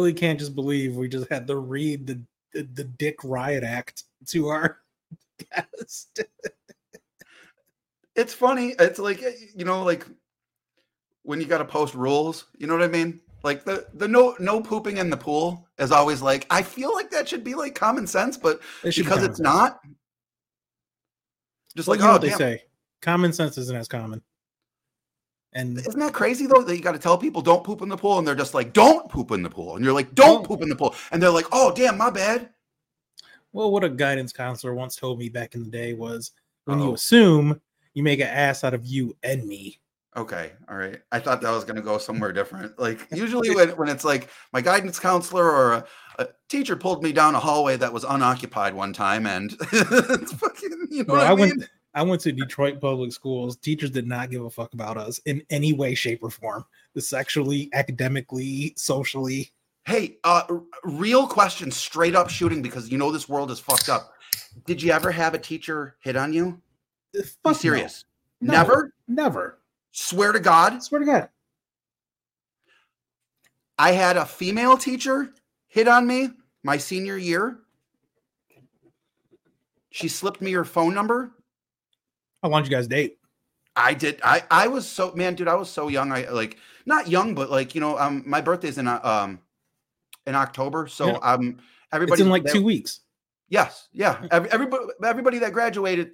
really can't just believe we just had to read the Dick Riot Act to our guest. It's funny. It's like, you know, like when you got to post rules, you know what I mean? Like the no pooping in the pool is always like, I feel like that should be like common sense, but because it's not, just well, like, you know oh, what they damn. say, common sense isn't as common. And isn't that crazy though, that you got to tell people don't poop in the pool, and they're just like, don't poop in the pool, and you're like, don't poop in the pool, and they're like, oh damn, my bad. Well, what a guidance counselor once told me back in the day was, when you assume, you make an ass out of you and me. Okay, all right. I thought that was going to go somewhere different. Like usually when it's like my guidance counselor or a teacher pulled me down a hallway that was unoccupied one time, and it's fucking, you know what I mean? I went to Detroit public schools. Teachers did not give a fuck about us in any way, shape, or form. Sexually, academically, socially. Hey, real question, straight up shooting, because you know this world is fucked up. Did you ever have a teacher hit on you? Be serious. No. Never? Never. Swear to God? Swear to God. I had a female teacher hit on me my senior year. She slipped me her phone number. How long did you guys date? I did. I was so, man, dude, I was so young. I like, not young, but like, you know, my birthday's in October. So everybody, it's in like 2 weeks. Yes. Yeah. Everybody that graduated,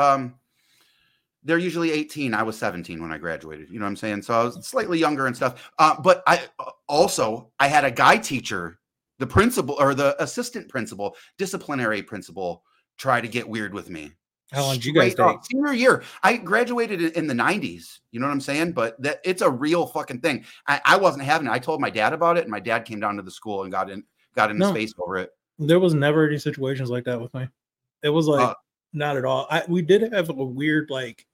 they're usually 18. I was 17 when I graduated. You know what I'm saying? So I was slightly younger and stuff. But I had a guy teacher, the principal or the assistant principal, disciplinary principal, try to get weird with me. How long did you guys date? Senior year. I graduated in the 90s. You know what I'm saying? But it's a real fucking thing. I wasn't having it. I told my dad about it, and my dad came down to the school and got in his face over it. There was never any situations like that with me. It was like not at all. We did have a weird like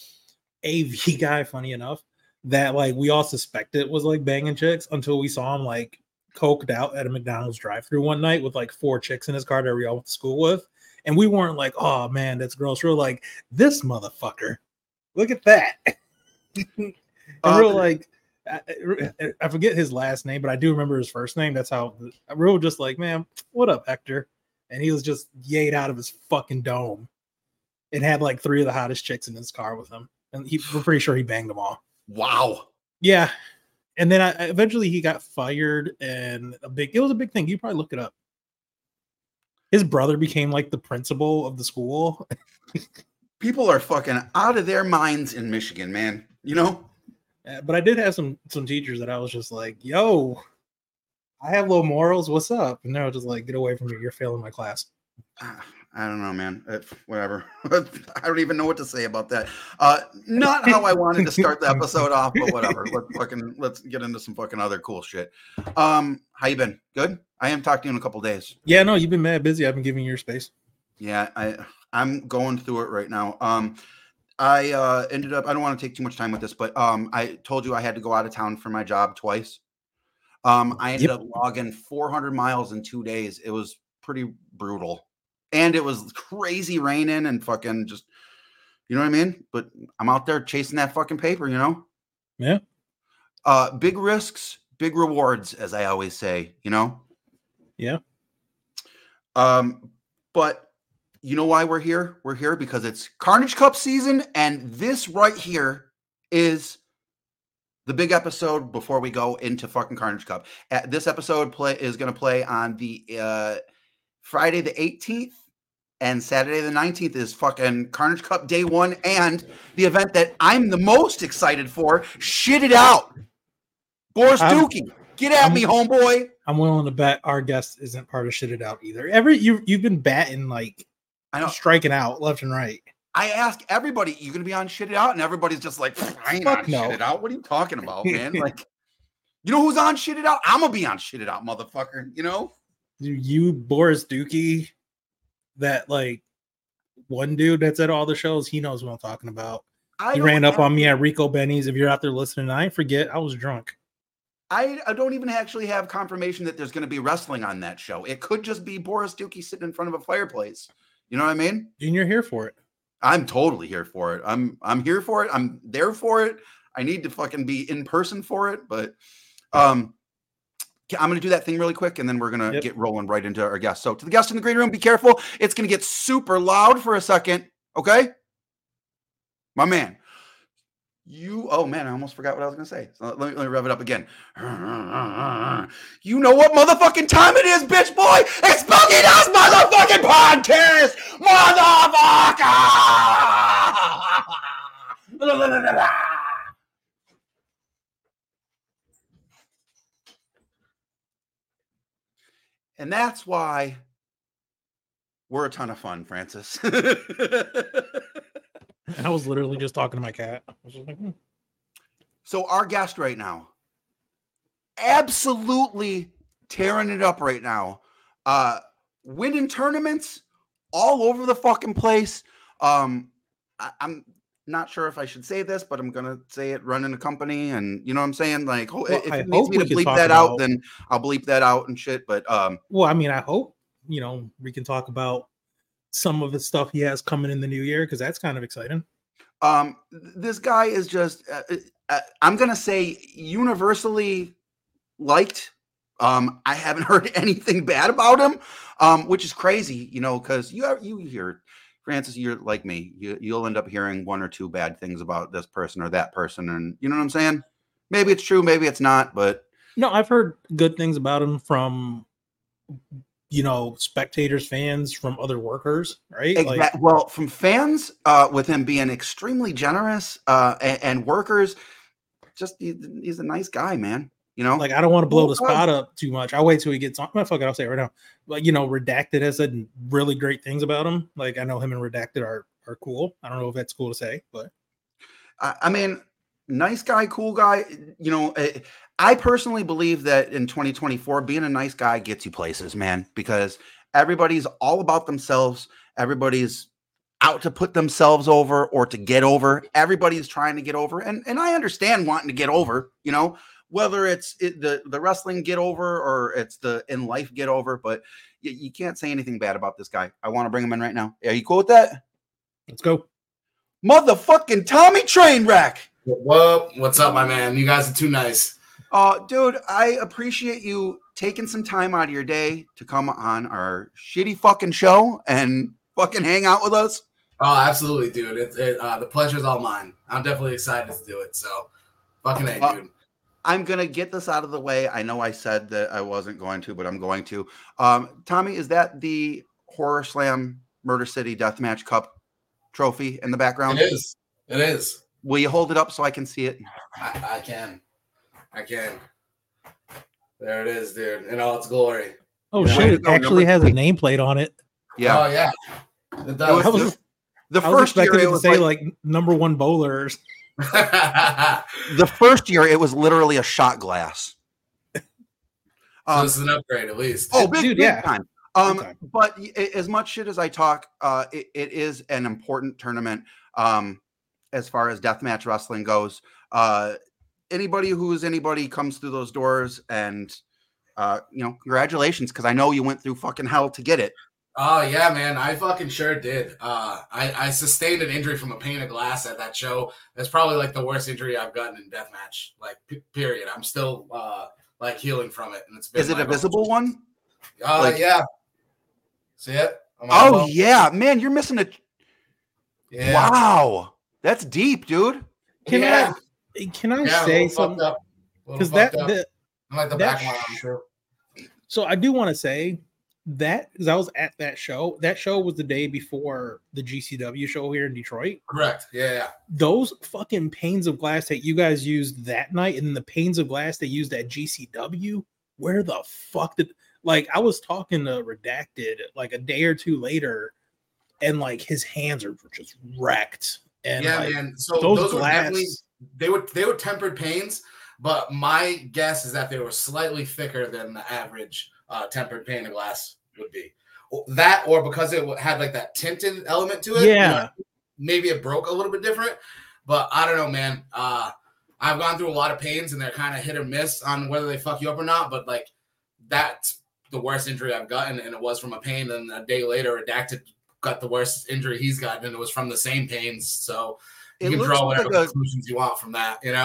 AV guy, funny enough, that like we all suspected was like banging chicks until we saw him like coked out at a McDonald's drive-thru one night with like 4 chicks in his car that we all went to school with. And we weren't like, oh man, that's gross. We were like, this motherfucker, look at that. And we're like, I forget his last name, but I do remember his first name. That's how we were just like, man, what up, Hector? And he was just yayed out of his fucking dome and had like 3 of the hottest chicks in his car with him. And we're pretty sure he banged them all. Wow. Yeah. And then eventually he got fired, and it was a big thing. You probably look it up. His brother became like the principal of the school. People are fucking out of their minds in Michigan, man. You know? But I did have some teachers that I was just like, yo, I have low morals. What's up? And they're just like, get away from me. You're failing my class. I don't know, man. Whatever. I don't even know what to say about that. Not how I wanted to start the episode off, but whatever. Let's get into some fucking other cool shit. How you been? Good? I haven't talked to you in a couple days. Yeah, no, you've been mad busy. I've been giving you your space. Yeah, I'm going through it right now. I ended up, I don't want to take too much time with this, but I told you I had to go out of town for my job twice. I ended up logging 400 miles in 2 days. It was pretty brutal. And it was crazy raining and fucking just, you know what I mean? But I'm out there chasing that fucking paper, you know? Yeah. Big risks, big rewards, as I always say, you know? Yeah. But you know why we're here? We're here because it's Carnage Cup season, and this right here is the big episode before we go into fucking Carnage Cup. This episode is going to play on the Friday the 18th, and Saturday the 19th is fucking Carnage Cup day 1, and the event that I'm the most excited for, Shit It Out. Boris Dookie, get at me, homeboy. I'm willing to bet our guest isn't part of Shit It Out either. You've been batting like, I know, striking out left and right. I ask everybody, you going to be on Shit It Out? And everybody's just like, I ain't on Shit It Out. What are you talking about, man? Like, you know who's on Shit It Out? I'm going to be on Shit It Out, motherfucker. You know? You, Boris Dookie, that like one dude that's at all the shows, he knows what I'm talking about. He ran up on me at Rico Benny's. If you're out there listening, I ain't forget, I was drunk. I don't even actually have confirmation that there's going to be wrestling on that show. It could just be Boris Dookie sitting in front of a fireplace. You know what I mean? And you're here for it. I'm totally here for it. I'm here for it. I'm there for it. I need to fucking be in person for it. But I'm going to do that thing really quick, and then we're going to get rolling right into our guest. So to the guest in the green room, be careful. It's going to get super loud for a second. Okay. My man. Oh man, I almost forgot what I was going to say. So let me rev it up again. You know what motherfucking time it is, bitch boy? It's Boogie Does Motherfucking Podcast, motherfucker! And that's why we're a ton of fun, Francis. I was literally just talking to my cat. I was just like, So our guest right now, absolutely tearing it up right now. Winning tournaments all over the fucking place. I'm not sure if I should say this, but I'm going to say it, running a company. And you know what I'm saying? Like, if it needs me to bleep that out, then I'll bleep that out and shit. But, well, I mean, I hope, we can talk about some of the stuff he has coming in the new year, because that's kind of exciting. This guy is just, I'm going to say universally liked. I haven't heard anything bad about him, which is crazy, because you hear, Francis, you're like me. You'll end up hearing one or two bad things about this person or that person. And you know what I'm saying? Maybe it's true, maybe it's not, but. No, I've heard good things about him from, spectators, fans, from other workers, right? Exactly. Well, from fans, with him being extremely generous, and workers, just he's a nice guy, man. Like, I don't want to blow the spot up too much. I'll wait till he gets on. Fuck it, I'll say it right now. Like, Redacted has said really great things about him. Like, I know him and Redacted are cool. I don't know if that's cool to say, but I mean, nice guy, cool guy. I personally believe that in 2024, being a nice guy gets you places, man, because everybody's all about themselves. Everybody's out to put themselves over or to get over. Everybody's trying to get over. And I understand wanting to get over, whether it's the wrestling get over or it's the in life get over, but you can't say anything bad about this guy. I want to bring him in right now. Are you cool with that? Let's go. Motherfucking Tommy Trainwreck. What's up, my man? You guys are too nice. Dude, I appreciate you taking some time out of your day to come on our shitty fucking show and fucking hang out with us. Oh, absolutely, dude. The pleasure's all mine. I'm definitely excited to do it. So, fucking A, dude. I'm going to get this out of the way. I know I said that I wasn't going to, but I'm going to. Tommy, is that the Horror Slam Murder City Deathmatch Cup trophy in the background? It is. Will you hold it up so I can see it? I can. There it is, dude, in all its glory. Oh, shit. It actually has a nameplate on it. Yeah. Oh, yeah. It does. The first year it was say like #1 bowlers. The first year it was literally a shot glass. So this is an upgrade at least. Oh, big time. But as much shit as I talk, it is an important tournament as far as deathmatch wrestling goes. Anybody comes through those doors, and congratulations, because I know you went through fucking hell to get it. Oh yeah, man, I fucking sure did. I sustained an injury from a pane of glass at that show. That's probably like the worst injury I've gotten in deathmatch. Like, period. I'm still like healing from it, and it's been. Is it a visible one? Yeah. See it? Oh yeah, man, you're missing it. Yeah. Wow, that's deep, dude. Can I say something? Because I'm like the back one, I'm sure. So I do want to say that, because I was at that show. That show was the day before the GCW show here in Detroit. Correct. Yeah. Those fucking panes of glass that you guys used that night, and then the panes of glass they used at GCW. Where the fuck did? Like, I was talking to Redacted like a day or two later, and like his hands are just wrecked. And yeah, man. So those were definitely they were tempered panes, but my guess is that they were slightly thicker than the average tempered pane of glass would be. That, or because it had like that tinted element to it. Yeah, maybe it broke a little bit different, but I don't know, man. I've gone through a lot of pains, and they're kind of hit or miss on whether they fuck you up or not. But like, that's the worst injury I've gotten, and it was from a pain. And a day later, Redacted got the worst injury he's gotten, and it was from the same pains. So you can draw whatever conclusions you want from that,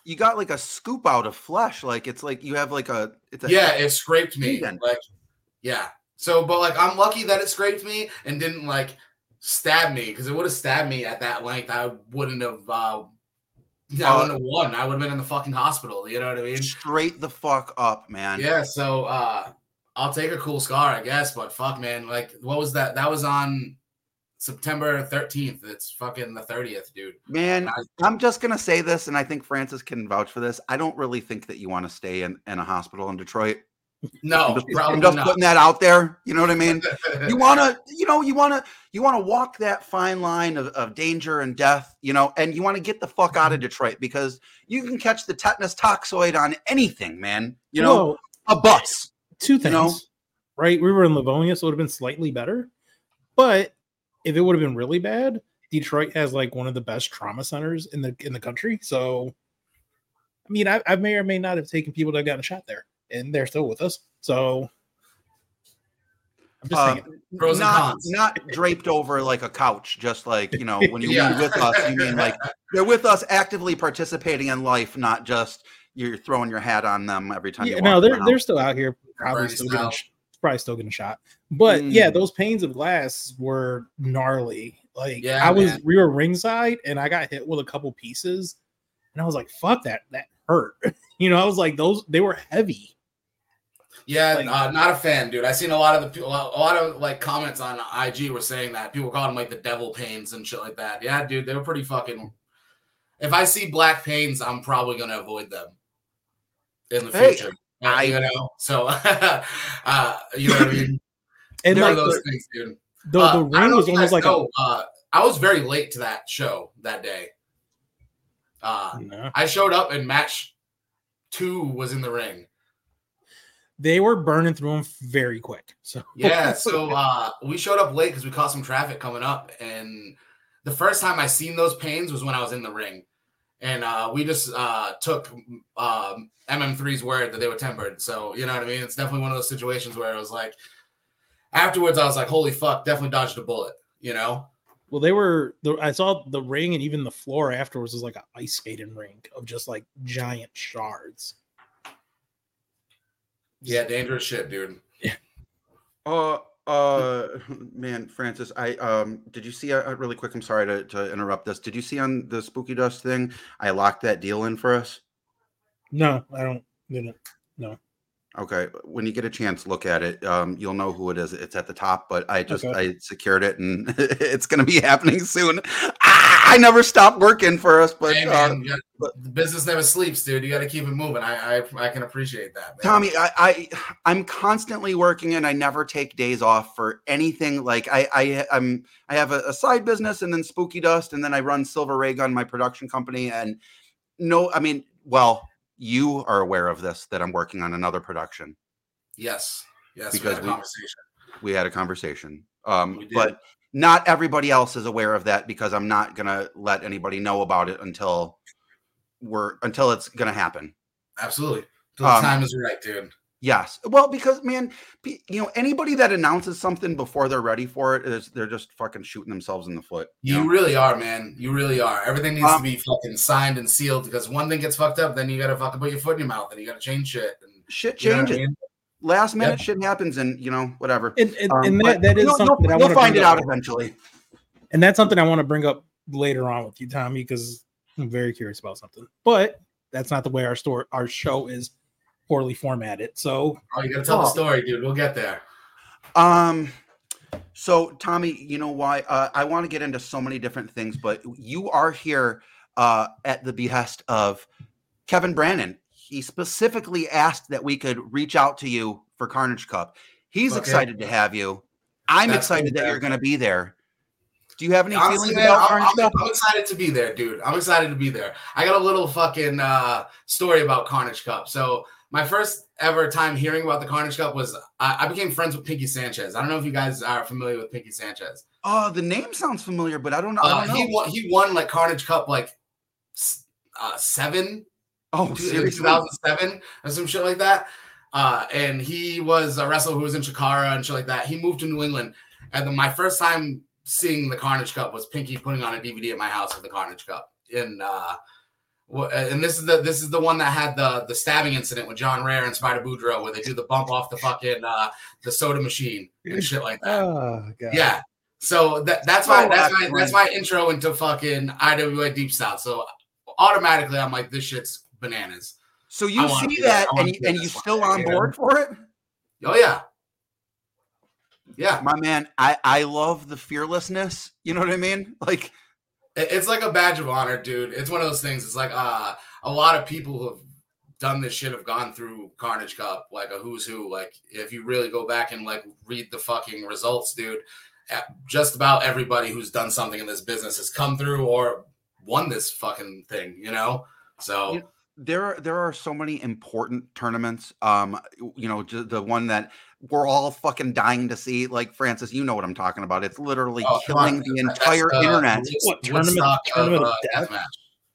you got like a scoop out of flesh. Like it's like you have like it scraped me. Vegan. Like, yeah. So, but like I'm lucky that it scraped me and didn't like stab me, because it would have stabbed me at that length. I wouldn't have won. I would have been in the fucking hospital. You know what I mean? Straight the fuck up, man. Yeah. So I'll take a cool scar, I guess. But fuck, man. Like, what was that? That was on September 13th. It's fucking the 30th, dude. Man, I'm just going to say this, and I think Francis can vouch for this. I don't really think that you want to stay in a hospital in Detroit. No, I'm just putting that out there. You know what I mean? You want to walk that fine line of danger and death, you know, and you want to get the fuck out of Detroit, because you can catch the tetanus toxoid on anything, man. You know, a bus. Two things, you know? Right? We were in Livonia, so it would have been slightly better. But if it would have been really bad, Detroit has like one of the best trauma centers in the country. So, I mean, I may or may not have taken people that got a shot there, and they're still with us. So, I'm just saying, pros and cons. Not draped over like a couch, just like, you know, when you mean with us, you mean like they're with us, actively participating in life, not just you're throwing your hat on them every time. No, they're still out here, probably still getting shot. But yeah, those panes of glass were gnarly. Like, we were ringside, and I got hit with a couple pieces, and I was like, "Fuck that hurt." You know, I was like, they were heavy. Yeah, like, not a fan, dude. I seen a lot of like comments on IG were saying that people call them like the devil pains and shit like that. Yeah, dude, they were pretty fucking. If I see black pains, I'm probably gonna avoid them in the future. You know, so you know what I mean. And there like are those things, dude. The ring was almost like I was very late to that show that day. I showed up and match 2 was in the ring. They were burning through them very quick. So yeah, so we showed up late because we caught some traffic coming up, and the first time I seen those pains was when I was in the ring, and we just took MM3's word that they were tempered. So you know what I mean. It's definitely one of those situations where it was like, afterwards I was like, holy fuck, definitely dodged a bullet. You know. Well, I saw the ring, and even the floor afterwards was like an ice skating rink of just like giant shards. Yeah, dangerous shit, dude. Yeah. Man, Francis, did you see really quick? I'm sorry to interrupt this. Did you see on the Spooky Dust thing? I locked that deal in for us. No, I don't. No. Okay, when you get a chance, look at it. You'll know who it is. It's at the top, but I secured it, and it's going to be happening soon. I never stopped working for us, but hey, man, the business never sleeps, dude. You got to keep it moving. I can appreciate that, man. Tommy. I'm constantly working, and I never take days off for anything. Like I have a side business, and then Spooky Dust, and then I run Silver Ray Gun, my production company, and you are aware of this, that I'm working on another production. Yes, because we had a conversation. But not everybody else is aware of that, because I'm not gonna let anybody know about it until it's gonna happen. Absolutely, until the time is right, dude. Yes, well, because man, you know, anybody that announces something before they're ready for it they're just fucking shooting themselves in the foot. You really are, man. You really are. Everything needs to be fucking signed and sealed, because one thing gets fucked up, then you gotta fucking put your foot in your mouth, and you gotta change shit. And shit changes. I mean? Last minute shit happens, and you know, whatever. And that is something that I want to find it out eventually. And that's something I want to bring up later on with you, Tommy, because I'm very curious about something. But that's not the way our show is poorly formatted. So you gotta tell the story, dude. We'll get there. So Tommy, you know why I want to get into so many different things, but you are here at the behest of Kevin Brannon. He specifically asked that we could reach out to you for Carnage Cup. He's excited to have you. I'm excited that you're going to be there. Do you have any feelings about Carnage Cup? I'm excited to be there, dude. I'm excited to be there. I got a little fucking story about Carnage Cup. So my first ever time hearing about the Carnage Cup was I became friends with Pinky Sanchez. I don't know if you guys are familiar with Pinky Sanchez. Oh, the name sounds familiar, but I don't know. He won like Carnage Cup like 7. Oh, seriously? 2007 or some shit like that. And he was a wrestler who was in Chikara and shit like that. He moved to New England, and then my first time seeing the Carnage Cup was Pinky putting on a DVD at my house of the Carnage Cup in Well, and this is the one that had the stabbing incident with John Rare and Spider Boudreaux, where they do the bump off the fucking the soda machine and shit like that. Oh god. Yeah. So that's my intro into fucking IWA Deep South. So automatically I'm like, this shit's bananas. So you see that and you still on board for it? Oh yeah. Yeah. My man, I love the fearlessness. You know what I mean? Like, it's like a badge of honor, dude. It's one of those things. It's like a lot of people who have done this shit have gone through Carnage Cup, like a who's who. Like, if you really go back and like read the fucking results, dude, just about everybody who's done something in this business has come through or won this fucking thing, you know? So there are so many important tournaments. You know, the one that we're all fucking dying to see. Like, Francis, you know what I'm talking about. It's literally killing the entire internet. What tournament of deathmatch?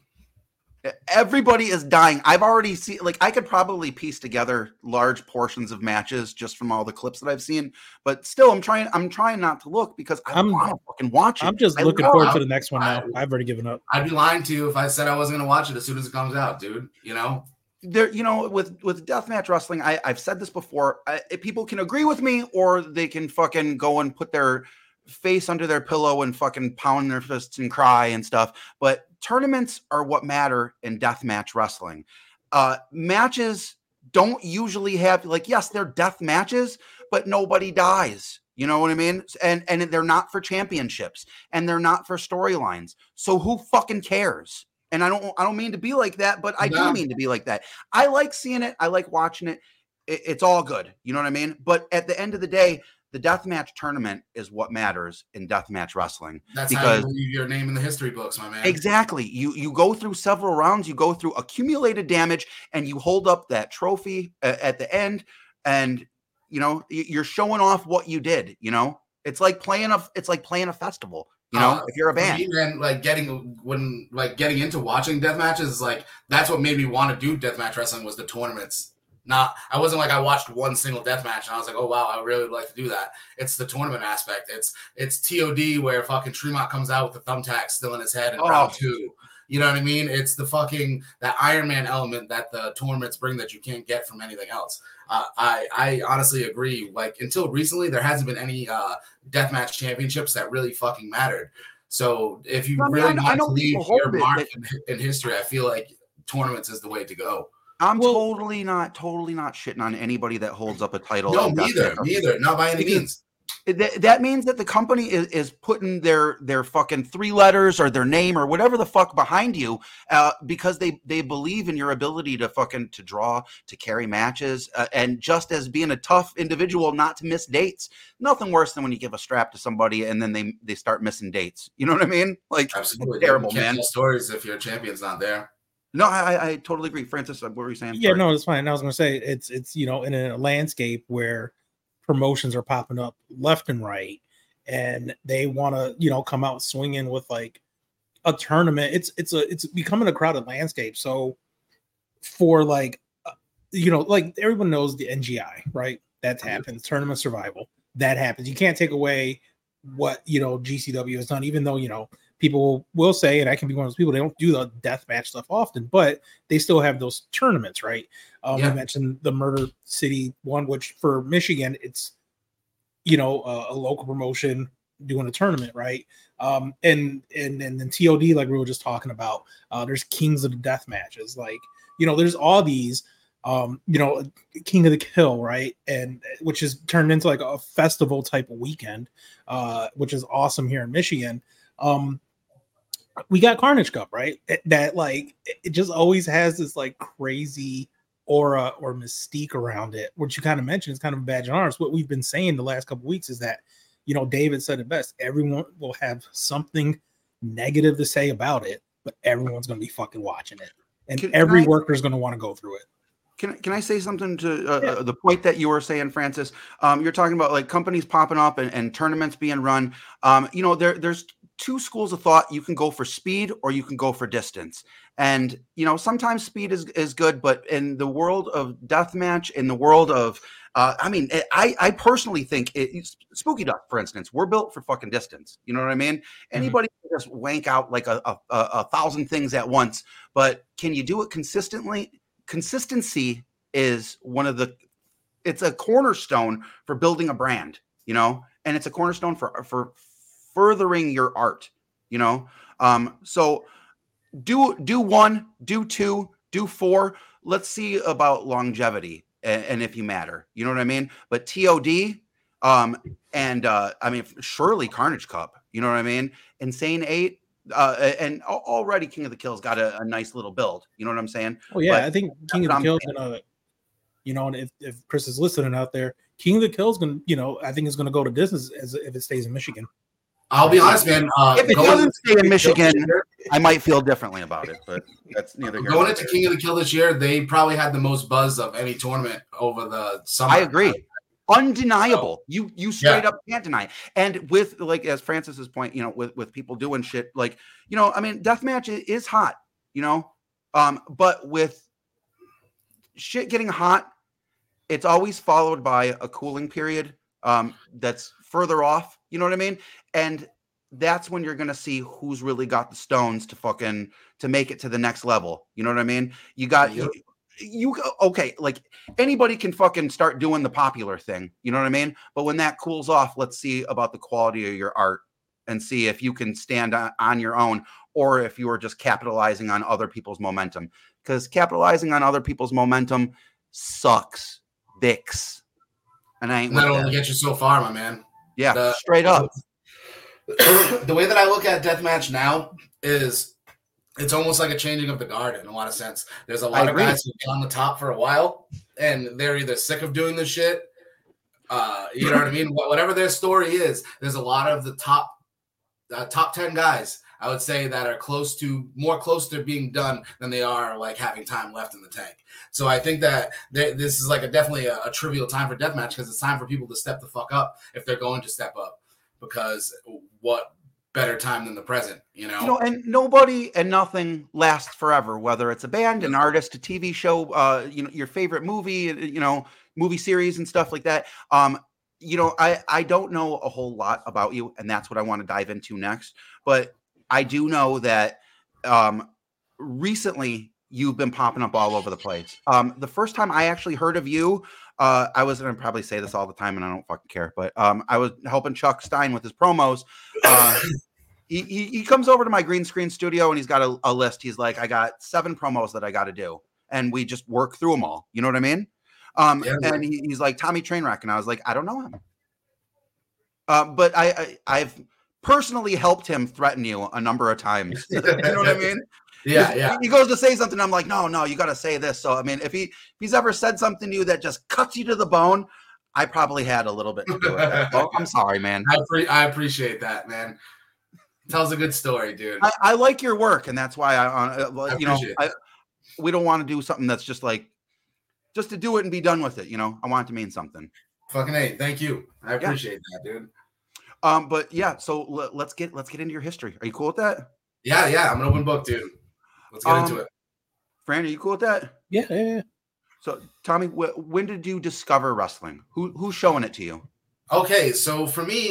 Everybody is dying. I've already seen, like, I could probably piece together large portions of matches just from all the clips that I've seen, but still I'm trying not to look because I want to fucking watch it. I'm just looking forward to the next one now. I've already given up. I'd be lying to you if I said I wasn't going to watch it as soon as it comes out, dude. You know? There, you know, with deathmatch wrestling, I've said this before. People can agree with me, or they can fucking go and put their face under their pillow and fucking pound their fists and cry and stuff. But tournaments are what matter in deathmatch wrestling. Matches don't usually have, like, yes, they're death matches, but nobody dies. You know what I mean? And they're not for championships, and they're not for storylines. So who fucking cares? And I don't mean to be like that, but I do mean to be like that. I like seeing it. I like watching it. It's all good. You know what I mean? But at the end of the day, the deathmatch tournament is what matters in deathmatch wrestling. That's how you leave your name in the history books, my man. Exactly. You go through several rounds, you go through accumulated damage, and you hold up that trophy at the end, and you know you're showing off what you did. You know, it's like playing a festival. You know, if you're a band, and like getting into watching death matches is like, that's what made me want to do deathmatch wrestling, was the tournaments. I wasn't like I watched one single death match and I was like, oh wow, I really would like to do that. It's the tournament aspect. It's TOD where fucking Tremont comes out with the thumbtack still in his head in round 2. You know what I mean? It's the fucking that Iron Man element that the tournaments bring that you can't get from anything else. I honestly agree. Like, until recently, there hasn't been any deathmatch championships that really fucking mattered. So if you really want to leave your mark in history, I feel like tournaments is the way to go. I'm totally not shitting on anybody that holds up a title. No, neither. Not by any means. That means that the company is putting their fucking 3 letters or their name or whatever the fuck behind you, because they believe in your ability to draw, to carry matches, and just as being a tough individual not to miss dates. Nothing worse than when you give a strap to somebody and then they start missing dates. You know what I mean? Like, absolutely terrible, you can't man. tell stories if your champion's not there. No, I totally agree, Francis. What were you saying? Yeah, no, it's fine. I was going to say it's you know, in a landscape where promotions are popping up left and right, and they want to, you know, come out swinging with like a tournament. It's becoming a crowded landscape. So for like, you know, like everyone knows the NGI, right? That happens. Tournament survival, that happens. You can't take away what, you know, GCW has done, even though, you know, people will say, and I can be one of those people, they don't do the death match stuff often, but they still have those tournaments, right? We mentioned the Murder City one, which for Michigan, it's, you know, a local promotion doing a tournament, right? And then TOD, like we were just talking about, there's Kings of the Death matches, like, you know, there's all these, you know, King of the Kill, right? And which is turned into like a festival type of weekend, which is awesome here in Michigan. We got Carnage Cup, right? That like it just always has this like crazy aura or mystique around it, which you kind of mentioned is kind of a badge of honor. What we've been saying the last couple of weeks is that, you know, David said it best. Everyone will have something negative to say about it, but everyone's going to be fucking watching it, and every worker is going to want to go through it. Can I say something to the point that you were saying, Francis? You're talking about like companies popping up and tournaments being run. You know, there's 2 schools of thought. You can go for speed or you can go for distance. And, you know, sometimes speed is good, but in the world of deathmatch, in the world of I mean, I personally think Spooky Duck, for instance, we're built for fucking distance. You know what I mean? Anybody can just wank out like a 1,000 things at once, but can you do it consistently? Consistency is it's a cornerstone for building a brand, you know, and it's a cornerstone for furthering your art, you know? So do 1, do 2, do 4. Let's see about longevity. And if you matter, you know what I mean? But TOD, I mean, surely Carnage Cup, you know what I mean? Insane 8, and already King of the Kill's got a nice little build, you know what I'm saying? Oh yeah, but I think King of the Kill's gonna, you know, and if Chris is listening out there, King of the Kill's gonna, you know, I think it's gonna go to distance if it stays in Michigan. I'll be honest, man. If it doesn't stay in Michigan, I might feel differently about it, but that's neither here. Going into King of the Kill this year, they probably had the most buzz of any tournament over the summer. I agree. Undeniable. You straight up can't deny. And with, like, as Francis's point, you know, with people doing shit, like, you know, I mean, deathmatch is hot, you know, but with shit getting hot, it's always followed by a cooling period that's further off, you know what I mean? And that's when you're going to see who's really got the stones to make it to the next level. You know what I mean? You got okay, like anybody can fucking start doing the popular thing. You know what I mean? But when that cools off, let's see about the quality of your art and see if you can stand on your own, or if you are just capitalizing on other people's momentum, because capitalizing on other people's momentum sucks dicks. And I ain't that'll only get you so far, my man. Yeah, straight up. The way that I look at deathmatch now is it's almost like a changing of the guard in a lot of sense. There's a lot of guys who've been on the top for a while, and they're either sick of doing this shit. You know what I mean? Whatever their story is, there's a lot of the top 10 guys, I would say, that are more close to being done than they are like having time left in the tank. So I think that this is like definitely a trivial time for deathmatch, because it's time for people to step the fuck up if they're going to step up. Because what better time than the present, you know? And nobody and nothing lasts forever, whether it's a band, an artist, a TV show, you know, your favorite movie, you know, movie series and stuff like that. You know, I don't know a whole lot about you, and that's what I want to dive into next. But I do know that recently you've been popping up all over the place. The first time I actually heard of you, I was going to probably say this all the time, and I don't fucking care, but I was helping Chuck Stein with his promos. He comes over to my green screen studio, and he's got a list. He's like, I got 7 promos that I got to do, and we just work through them all. You know what I mean? And he's like, Tommy Trainwreck, and I was like, I don't know him. But I've personally helped him threaten you a number of times. You know what I mean? Yeah. He goes to say something, I'm like, no, you got to say this. So I mean, if he's ever said something to you that just cuts you to the bone, I probably had a little bit to do with that. Oh, I'm sorry, man. I appreciate that, man. Tells a good story, dude. I like your work, and that's why we don't want to do something that's just to do it and be done with it. You know, I want it to mean something. Fucking A, thank you. I appreciate that, dude. But yeah, so let's get into your history. Are you cool with that? Yeah. I'm an open book, dude. Let's get into it. Fran, are you cool with that? Yeah. So, Tommy, when did you discover wrestling? Who's showing it to you? Okay, so for me,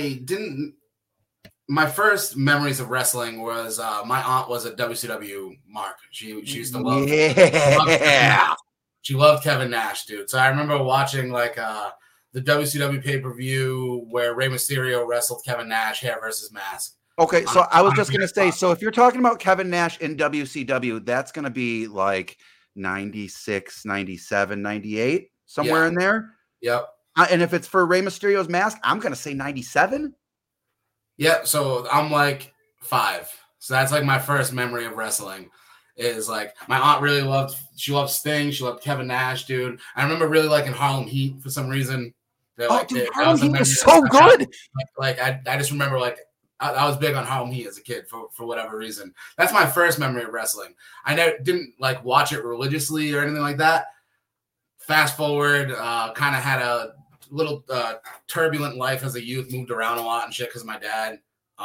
my first memories of wrestling was my aunt was a WCW mark. She used to love. Yeah. She loved Kevin Nash, dude. So I remember watching like the WCW pay-per-view where Rey Mysterio wrestled Kevin Nash, hair versus mask. Okay, so I was just going to say, so if you're talking about Kevin Nash in WCW, that's going to be like 96, 97, 98, somewhere in there. Yep. And if it's for Rey Mysterio's mask, I'm going to say 97. Yep, so I'm like 5. So that's like my first memory of wrestling. Is like my aunt really loved Sting, she loved Kevin Nash, dude. I remember really liking Harlem Heat for some reason. Harlem Heat was so good. Like I just remember like I was big on Harlem Heat as a kid for whatever reason. That's my first memory of wrestling. I didn't like watch it religiously or anything like that. Fast forward, kind of had a little turbulent life as a youth, moved around a lot and shit because of my dad.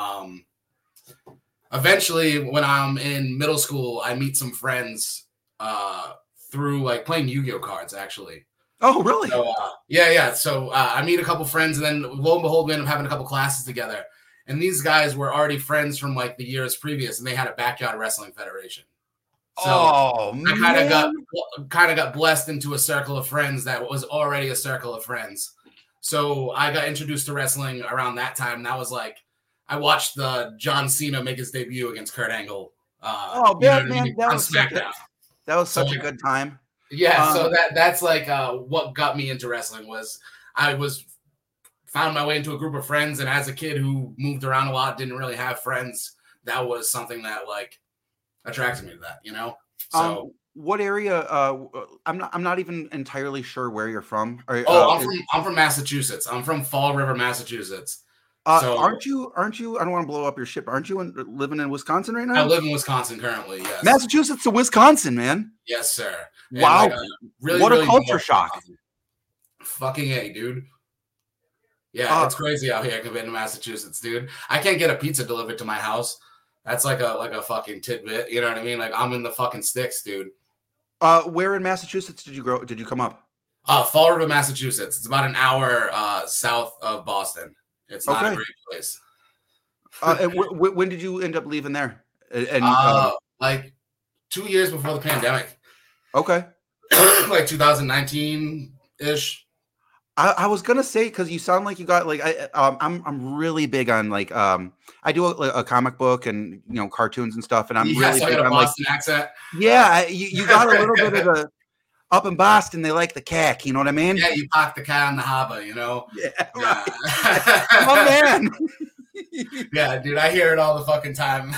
Eventually, when I'm in middle school, I meet some friends through like playing Yu-Gi-Oh cards, actually. Oh, really? So, yeah. So I meet a couple friends, and then lo and behold, we end up having a couple classes together. And these guys were already friends from like the years previous, and they had a backyard wrestling federation. So I kind of got blessed into a circle of friends that was already a circle of friends. So I got introduced to wrestling around that time. That was like I watched the John Cena make his debut against Kurt Angle. Man, that was such a good time. Yeah, so that's like what got me into wrestling was I found my way into a group of friends, and as a kid who moved around a lot, didn't really have friends, that was something that like attracted me to that, you know. So what area? I'm not even entirely sure where you're from. I'm from Massachusetts. I'm from Fall River, Massachusetts. Aren't you? I don't want to blow up your ship. Aren't you living in Wisconsin right now? I live in Wisconsin currently. Yes. Massachusetts to Wisconsin, man. Yes, sir. Wow. Like, what a culture shock. Fucking A, dude. Yeah, it's crazy out here compared to Massachusetts, dude. I can't get a pizza delivered to my house. That's like a fucking tidbit. You know what I mean? Like I'm in the fucking sticks, dude. Where in Massachusetts did you come up? Fall River, Massachusetts. It's about an hour south of Boston. It's not a great place. When did you end up leaving there? Like 2 years before the pandemic. Okay. Like 2019-ish. I was gonna say because you sound like you got like I'm really big on like I do a comic book and cartoons and stuff, and I'm really big on Boston accent. Yeah, you got a little bit of a up in Boston. They like the cack, you know what I mean? Yeah, you park the car in the harbor, you know. Yeah, right. Oh man. Yeah, dude, I hear it all the fucking time.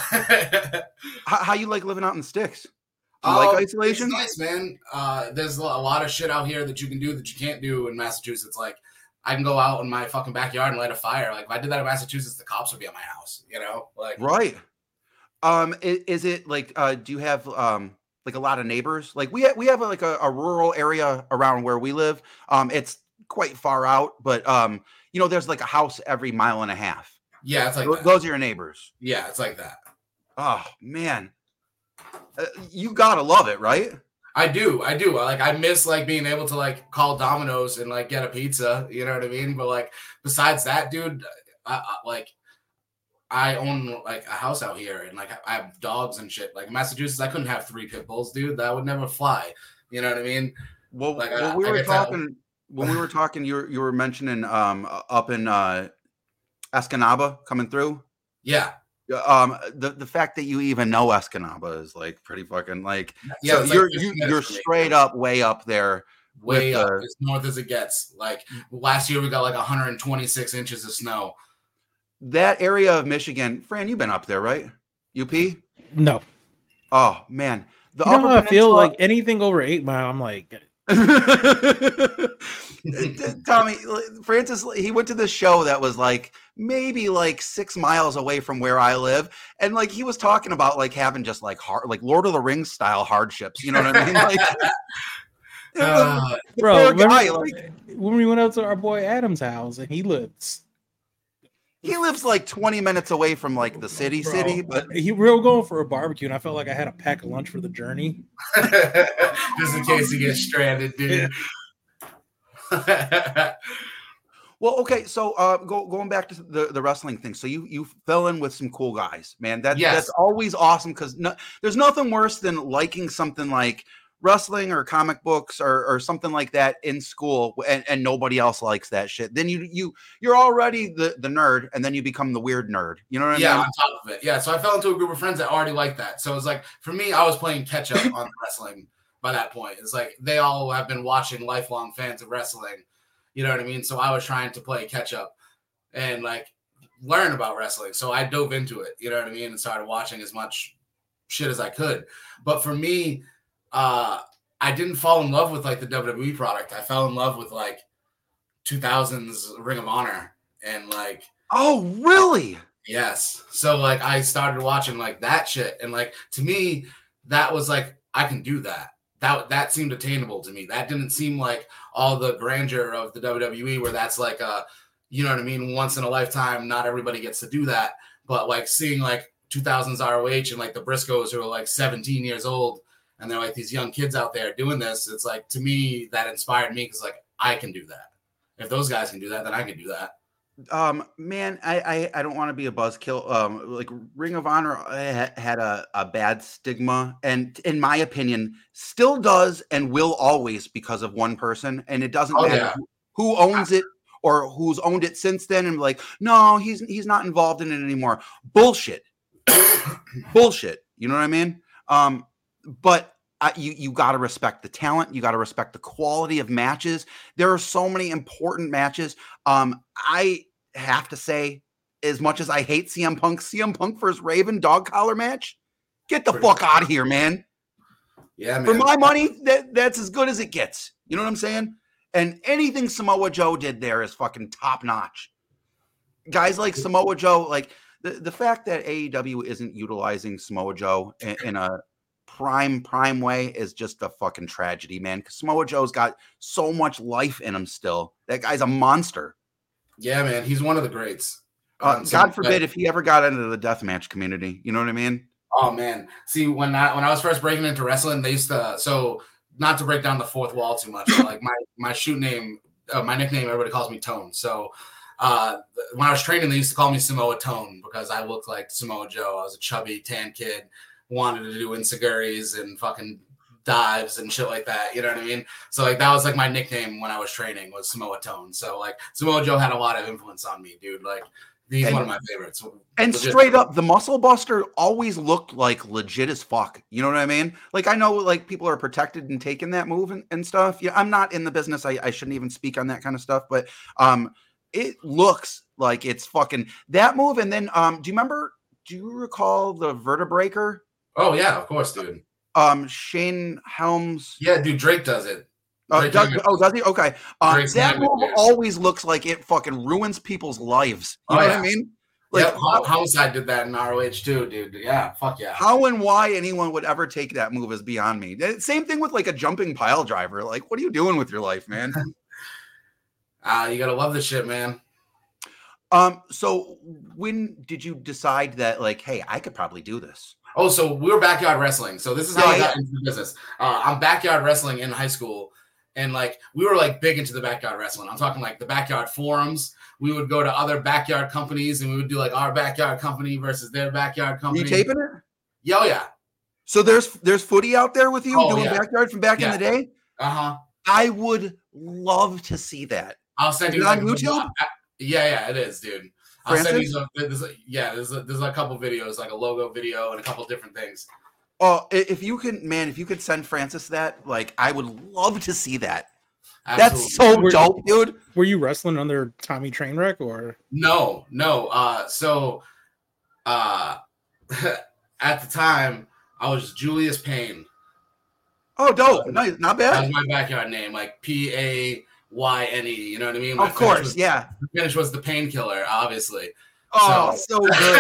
How you like living out in the sticks? Do you like isolation? It's nice, man. There's a lot of shit out here that you can do that you can't do in Massachusetts. Like, I can go out in my fucking backyard and light a fire. Like, if I did that in Massachusetts, the cops would be at my house. You know, like right. Is it like? Do you have like a lot of neighbors? Like we have like a rural area around where we live. It's quite far out, but there's like a house every mile and a half. Yeah, it's like those are your neighbors. Yeah, it's like that. Oh man. You gotta love it, right? I do. Like, I miss like being able to like call Domino's and like get a pizza. You know what I mean? But like, besides that, dude, I own like a house out here, and like I have dogs and shit. Like Massachusetts, I couldn't have 3 pit bulls, dude. That would never fly. You know what I mean? Well, like, when we were talking, you were mentioning up in Escanaba coming through. Yeah. The fact that you even know Escanaba is like pretty fucking like, yeah. So you're straight up way up there, way up as north as it gets. Like last year we got like 126 inches of snow. That area of Michigan, Fran, you've been up there, right? UP? No. Oh man, I feel like anything over 8 Mile, I'm like. Tommy, Francis, he went to this show that was like maybe like 6 miles away from where I live, and like he was talking about like having just like hard, like Lord of the Rings style hardships. You know what I mean? Like, bro, when we went out to our boy Adam's house, and he lives like 20 minutes away from like the city, but we were going for a barbecue, and I felt like I had to pack a lunch for the journey, just in case he gets stranded, dude. Well, okay, so going back to the wrestling thing. So you fell in with some cool guys, man. That's always awesome because there's nothing worse than liking something like wrestling or comic books or something like that in school, and nobody else likes that shit. Then you're already the nerd, and then you become the weird nerd. You know what I mean? Yeah, on top of it. Yeah, so I fell into a group of friends that already liked that. So it's like, for me, I was playing catch up on wrestling by that point. It's like they all have been watching, lifelong fans of wrestling. You know what I mean? So I was trying to play catch up and like learn about wrestling. So I dove into it, you know what I mean? And started watching as much shit as I could. But for me, I didn't fall in love with like the WWE product. I fell in love with like 2000s Ring of Honor and like. Oh, really? Yes. So like I started watching like that shit. And like, to me, that was like, I can do that. That seemed attainable to me. That didn't seem like all the grandeur of the WWE, where that's like you know what I mean, once in a lifetime. Not everybody gets to do that, but like seeing like 2000s ROH and like the Briscoes who are like 17 years old and they're like these young kids out there doing this. It's like, to me, that inspired me because like I can do that. If those guys can do that, then I can do that. Man, I don't want to be a buzzkill. Like Ring of Honor had a bad stigma, and in my opinion, still does and will always because of one person. And it doesn't matter who owns it or who's owned it since then. And like, no, he's not involved in it anymore. Bullshit, bullshit. You know what I mean? But you got to respect the talent. You got to respect the quality of matches. There are so many important matches. I have to say, as much as I hate CM Punk versus Raven dog collar match, get the fuck out of here, man. Yeah, man. For my money, that's as good as it gets. You know what I'm saying? And anything Samoa Joe did there is fucking top notch. Guys like Samoa Joe, like the fact that AEW isn't utilizing Samoa Joe in a prime way is just a fucking tragedy, man. Because Samoa Joe's got so much life in him still. That guy's a monster. Yeah, man, he's one of the greats. God forbid if he ever got into the deathmatch community. You know what I mean? Oh man, see when I was first breaking into wrestling, they used to. So not to break down the fourth wall too much, but like my shoot name, my nickname, everybody calls me Tone. So when I was training, they used to call me Samoa Tone because I looked like Samoa Joe. I was a chubby tan kid, wanted to do insiguris and fucking dives and shit like that, you know what I mean? So like that was like my nickname when I was training was Samoa Tone. So like Samoa Joe had a lot of influence on me, dude. Like he's one of my favorites. And legit. Straight up, the Muscle Buster always looked like legit as fuck. You know what I mean? Like I know like people are protected and taking that move and stuff. Yeah, I'm not in the business. I shouldn't even speak on that kind of stuff, but it looks like it's fucking that move. And then do you recall the Vertebreaker? Oh yeah, of course, dude. Shane Helms. Yeah, dude, Drake does it. Does he? Okay. That move always looks like it fucking ruins people's lives. You know what I mean? Like Homicide did that in ROH too, dude. Yeah, fuck yeah. How and why anyone would ever take that move is beyond me. Same thing with like a jumping pile driver. Like, what are you doing with your life, man? You gotta love this shit, man. So when did you decide that, like, hey, I could probably do this? Oh, so we were backyard wrestling. So this is how I got into the business. I'm backyard wrestling in high school, and like we were like big into the backyard wrestling. I'm talking like the backyard forums. We would go to other backyard companies, and we would do like our backyard company versus their backyard company. Are you taping it? Yeah, yeah. So there's footy out there with you doing backyard from back in the day. I would love to see that. I'll send you on YouTube. Yeah, it is, dude. I'll send you there's a couple videos, like a logo video and a couple different things. Oh, if you could send Francis that, like, I would love to see that. Absolutely. That's so dope, dude. Were you wrestling under Tommy Trainwreck or? No. So at the time, I was Julius Payne. Oh, dope. Nice. Not bad. That was my backyard name, like PAYNE. You know what I mean? Of course, yeah. The finish was the painkiller, obviously. Oh, so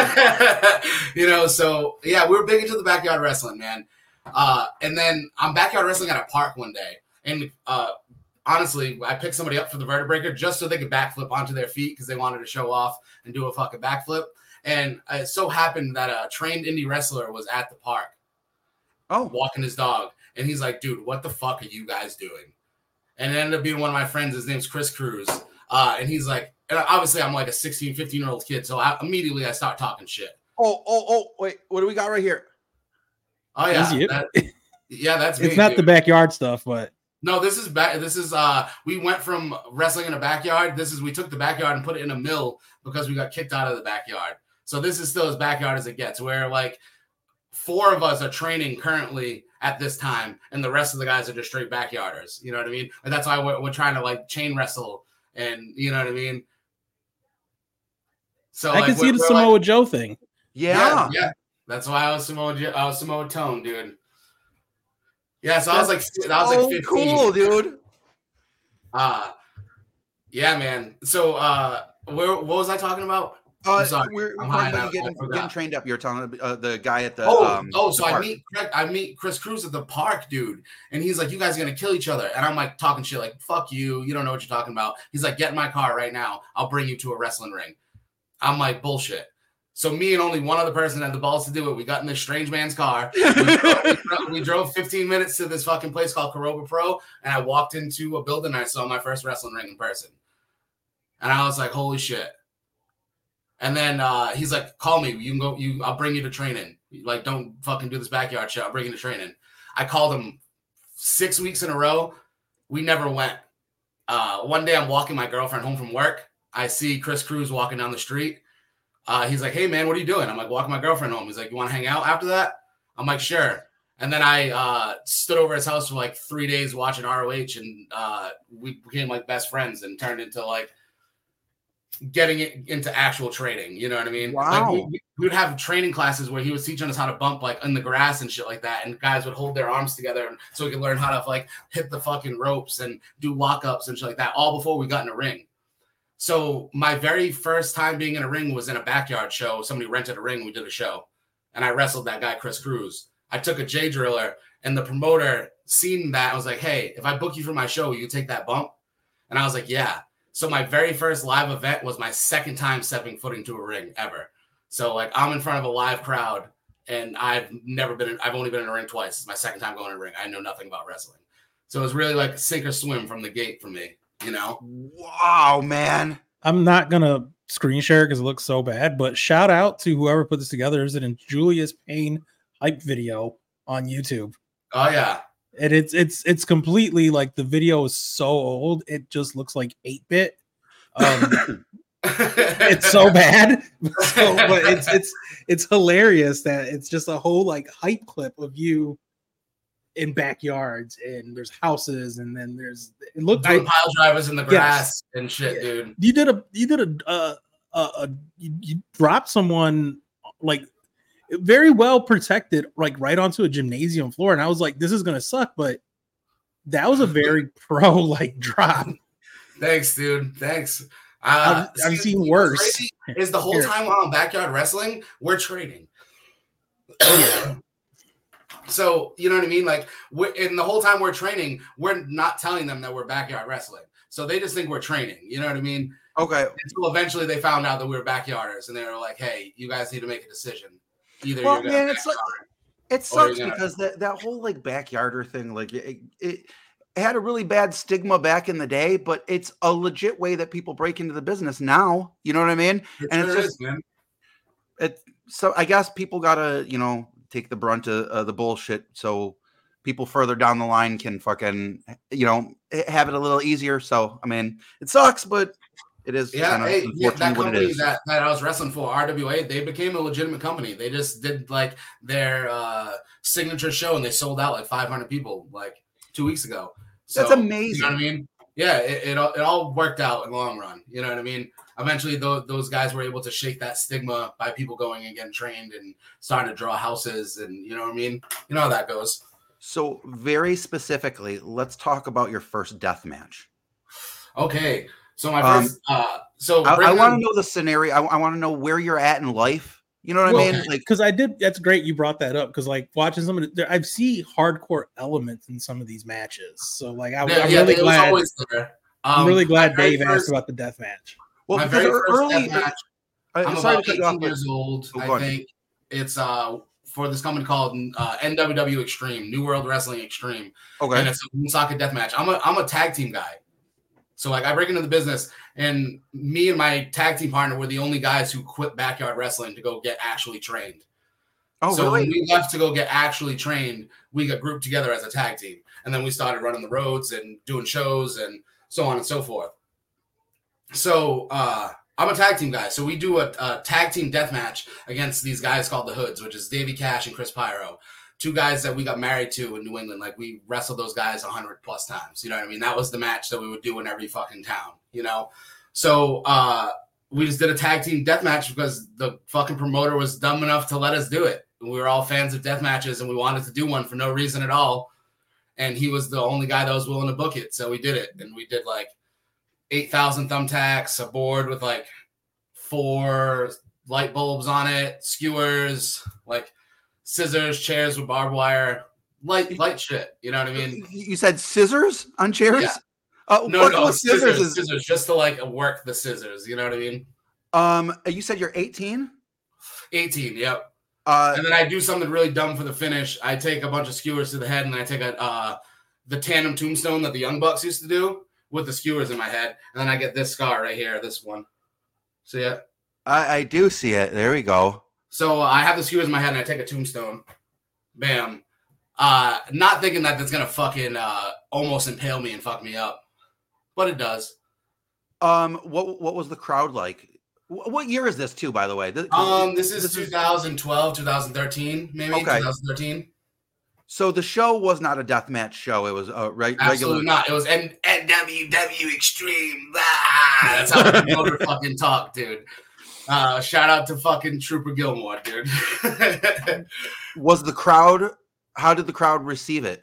good. So yeah, we were big into the backyard wrestling, man. And then I'm backyard wrestling at a park one day, and honestly, I picked somebody up for the Vertebreaker just so they could backflip onto their feet because they wanted to show off and do a fucking backflip. And it so happened that a trained indie wrestler was at the park, walking his dog, and he's like, "Dude, what the fuck are you guys doing?" And it ended up being one of my friends. His name's Chris Cruz. And he's like, and obviously I'm like a 16, 15-year-old kid. So immediately I start talking shit. Oh, wait. What do we got right here? Oh, yeah. That's me. It's not the backyard stuff, but. No, this is we went from wrestling in a backyard. We took the backyard and put it in a mill because we got kicked out of the backyard. So this is still as backyard as it gets, where like 4 of us are training currently at this time, and the rest of the guys are just straight backyarders. You know what I mean? And that's why we're trying to like chain wrestle, and you know what I mean. So I can see the Samoa Joe thing. Yeah. That's why I was Samoa Tone, dude. Yeah, so I was like 15. Cool, dude. Yeah, man. So what was I talking about? We're getting trained up. You're telling the guy at the so I meet Chris Cruz at the park, dude, and he's like, "You guys are gonna kill each other," and I'm like talking shit, like, "Fuck you, you don't know what you're talking about." He's like, "Get in my car right now. I'll bring you to a wrestling ring." I'm like, "Bullshit." So me and only one other person had the balls to do it. We got in this strange man's car. We drove 15 minutes to this fucking place called Caroba Pro, and I walked into a building. And I saw my first wrestling ring in person, and I was like, "Holy shit!" And then he's like, "Call me. You can go. I'll bring you to training. Like, don't fucking do this backyard shit. I'll bring you to training." I called him 6 weeks in a row. We never went. One day, I'm walking my girlfriend home from work. I see Chris Cruz walking down the street. He's like, "Hey, man, what are you doing?" I'm like, "Walking my girlfriend home." He's like, "You want to hang out after that?" I'm like, "Sure." And then I stood over his house for like 3 days watching ROH, and we became like best friends and turned into like getting it into actual training. You know what I mean? Wow. Like we would have training classes where he was teaching us how to bump like in the grass and shit like that. And guys would hold their arms together so we could learn how to like hit the fucking ropes and do lockups and shit like that, all before we got in a ring. So my very first time being in a ring was in a backyard show. Somebody rented a ring. We did a show, and I wrestled that guy, Chris Cruz. I took a J driller, and the promoter seen that. I was like, "Hey, if I book you for my show, will you take that bump?" And I was like, "Yeah." So my very first live event was my second time stepping foot into a ring ever. So like I'm in front of a live crowd, and I've only been in a ring twice. It's my second time going in a ring. I know nothing about wrestling. So it was really like sink or swim from the gate for me, you know? Wow, man. I'm not going to screen share because it looks so bad, but shout out to whoever put this together. There's an Julius Payne hype video on YouTube. Oh yeah. And it's completely like the video is so old, it just looks like 8-bit. It's so bad. But it's hilarious that it's just a whole like hype clip of you in backyards, and there's houses, and then there's it looked doing like pile drivers in the grass and shit, dude. You dropped someone like very well protected, like right onto a gymnasium floor, and I was like, this is gonna suck, but that was a very pro like drop. Thanks, dude. Thanks. I've seen worse. Is the whole time while I'm backyard wrestling, we're training. So you know what I mean? Like, in the whole time we're training, we're not telling them that we're backyard wrestling. So they just think we're training. You know what I mean? Okay. Until eventually they found out that we were backyarders, and they were like, "Hey, you guys need to make a decision. Either well, you're man, gonna it's like, it sucks because that whole like backyarder thing, like it had a really bad stigma back in the day, but it's a legit way that people break into the business now. You know what I mean? And it's just, man. So I guess people gotta, take the brunt of the bullshit, so people further down the line can fucking, have it a little easier. So I mean, it sucks, but it is. Yeah, that company that I was wrestling for, RWA, they became a legitimate company. They just did like their signature show, and they sold out like 500 people like 2 weeks ago. So, that's amazing. You know what I mean? Yeah, it all worked out in the long run. You know what I mean? Eventually, those guys were able to shake that stigma by people going and getting trained and starting to draw houses, and you know what I mean? You know how that goes. So very specifically, let's talk about your first death match. Okay. So my first, I want to know the scenario. I want to know where you're at in life. You know what I mean? Like, because that's great you brought that up. Because like watching some of I see hardcore elements in some of these matches. So like I'm really glad. I'm really glad Dave asked about the death match. Well, my very first death match. I'm about 18 years old. I think it's for this company called NWW Extreme, New World Wrestling Extreme. Okay, and it's a Woonsocket death match. I'm a tag team guy. So like I break into the business, and me and my tag team partner were the only guys who quit backyard wrestling to go get actually trained. Oh, so really? When we left to go get actually trained, we got grouped together as a tag team, and then we started running the roads and doing shows and so on and so forth. So I'm a tag team guy. So we do a tag team death match against these guys called the Hoods, which is Davey Cash and Chris Pyro. Two guys that we got married to in New England. Like we wrestled those guys 100 plus times. You know what I mean? That was the match that we would do in every fucking town, So we just did a tag team death match because the fucking promoter was dumb enough to let us do it. We were all fans of death matches, and we wanted to do one for no reason at all. And he was the only guy that was willing to book it. So we did it. And we did like 8,000 thumbtacks, a board with like 4 light bulbs on it, skewers, like scissors, chairs with barbed wire, light shit. You know what I mean? You said scissors on chairs? Yeah. No, scissors just to like work the scissors. You know what I mean? You said you're 18? 18, yep. And then I do something really dumb for the finish. I take a bunch of skewers to the head, and I take the tandem tombstone that the Young Bucks used to do with the skewers in my head, and then I get this scar right here, this one. See it? I do see it. There we go. So I have the skewers in my head, and I take a tombstone. Bam. Not thinking that that's gonna fucking almost impale me and fuck me up, but it does. What was the crowd like? What year is this too, by the way? This is 2012, 2013, maybe. Okay. 2013. So the show was not a deathmatch show. It was a Absolutely not. It was NWW Extreme. That's how the motor fucking talk, dude. Shout out to fucking Trooper Gilmore, dude. Was the crowd? How did the crowd receive it?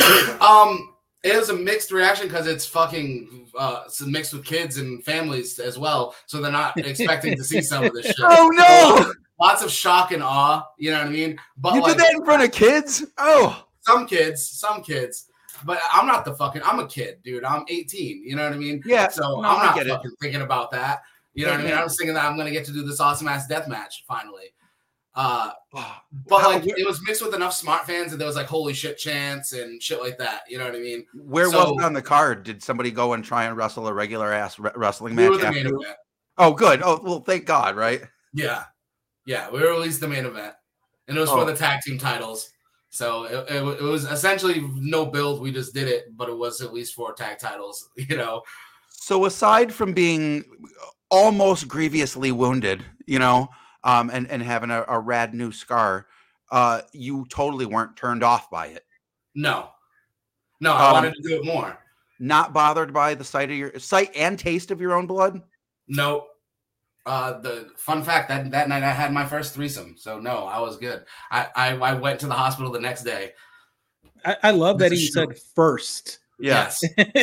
It was a mixed reaction because it's fucking mixed with kids and families as well, so they're not expecting to see some of this shit. Oh no! So, lots of shock and awe. You know what I mean? But you did that in front of kids? Oh, some kids. But I'm not I'm a kid, dude. I'm 18. You know what I mean? Yeah. So I'm not fucking thinking about that. You know what I mean? I was thinking that I'm gonna get to do this awesome ass death match finally. But like it was mixed with enough smart fans that there was like holy shit chants and shit like that. You know what I mean? Where was it on the card? Did somebody go and try and wrestle a regular ass wrestling match? We were the main event. Oh, good. Oh, well, thank God, right? Yeah. We were released the main event, and it was for the tag team titles. So it was essentially no build. We just did it, but it was at least 4 tag titles. You know. So aside from being almost grievously wounded, you know. And having a rad new scar, you totally weren't turned off by it. No, I wanted to do it more. Not bothered by the sight and taste of your own blood? No. The fun fact that night I had my first threesome, so no, I was good. I went to the hospital the next day. I love that he said first. Yes.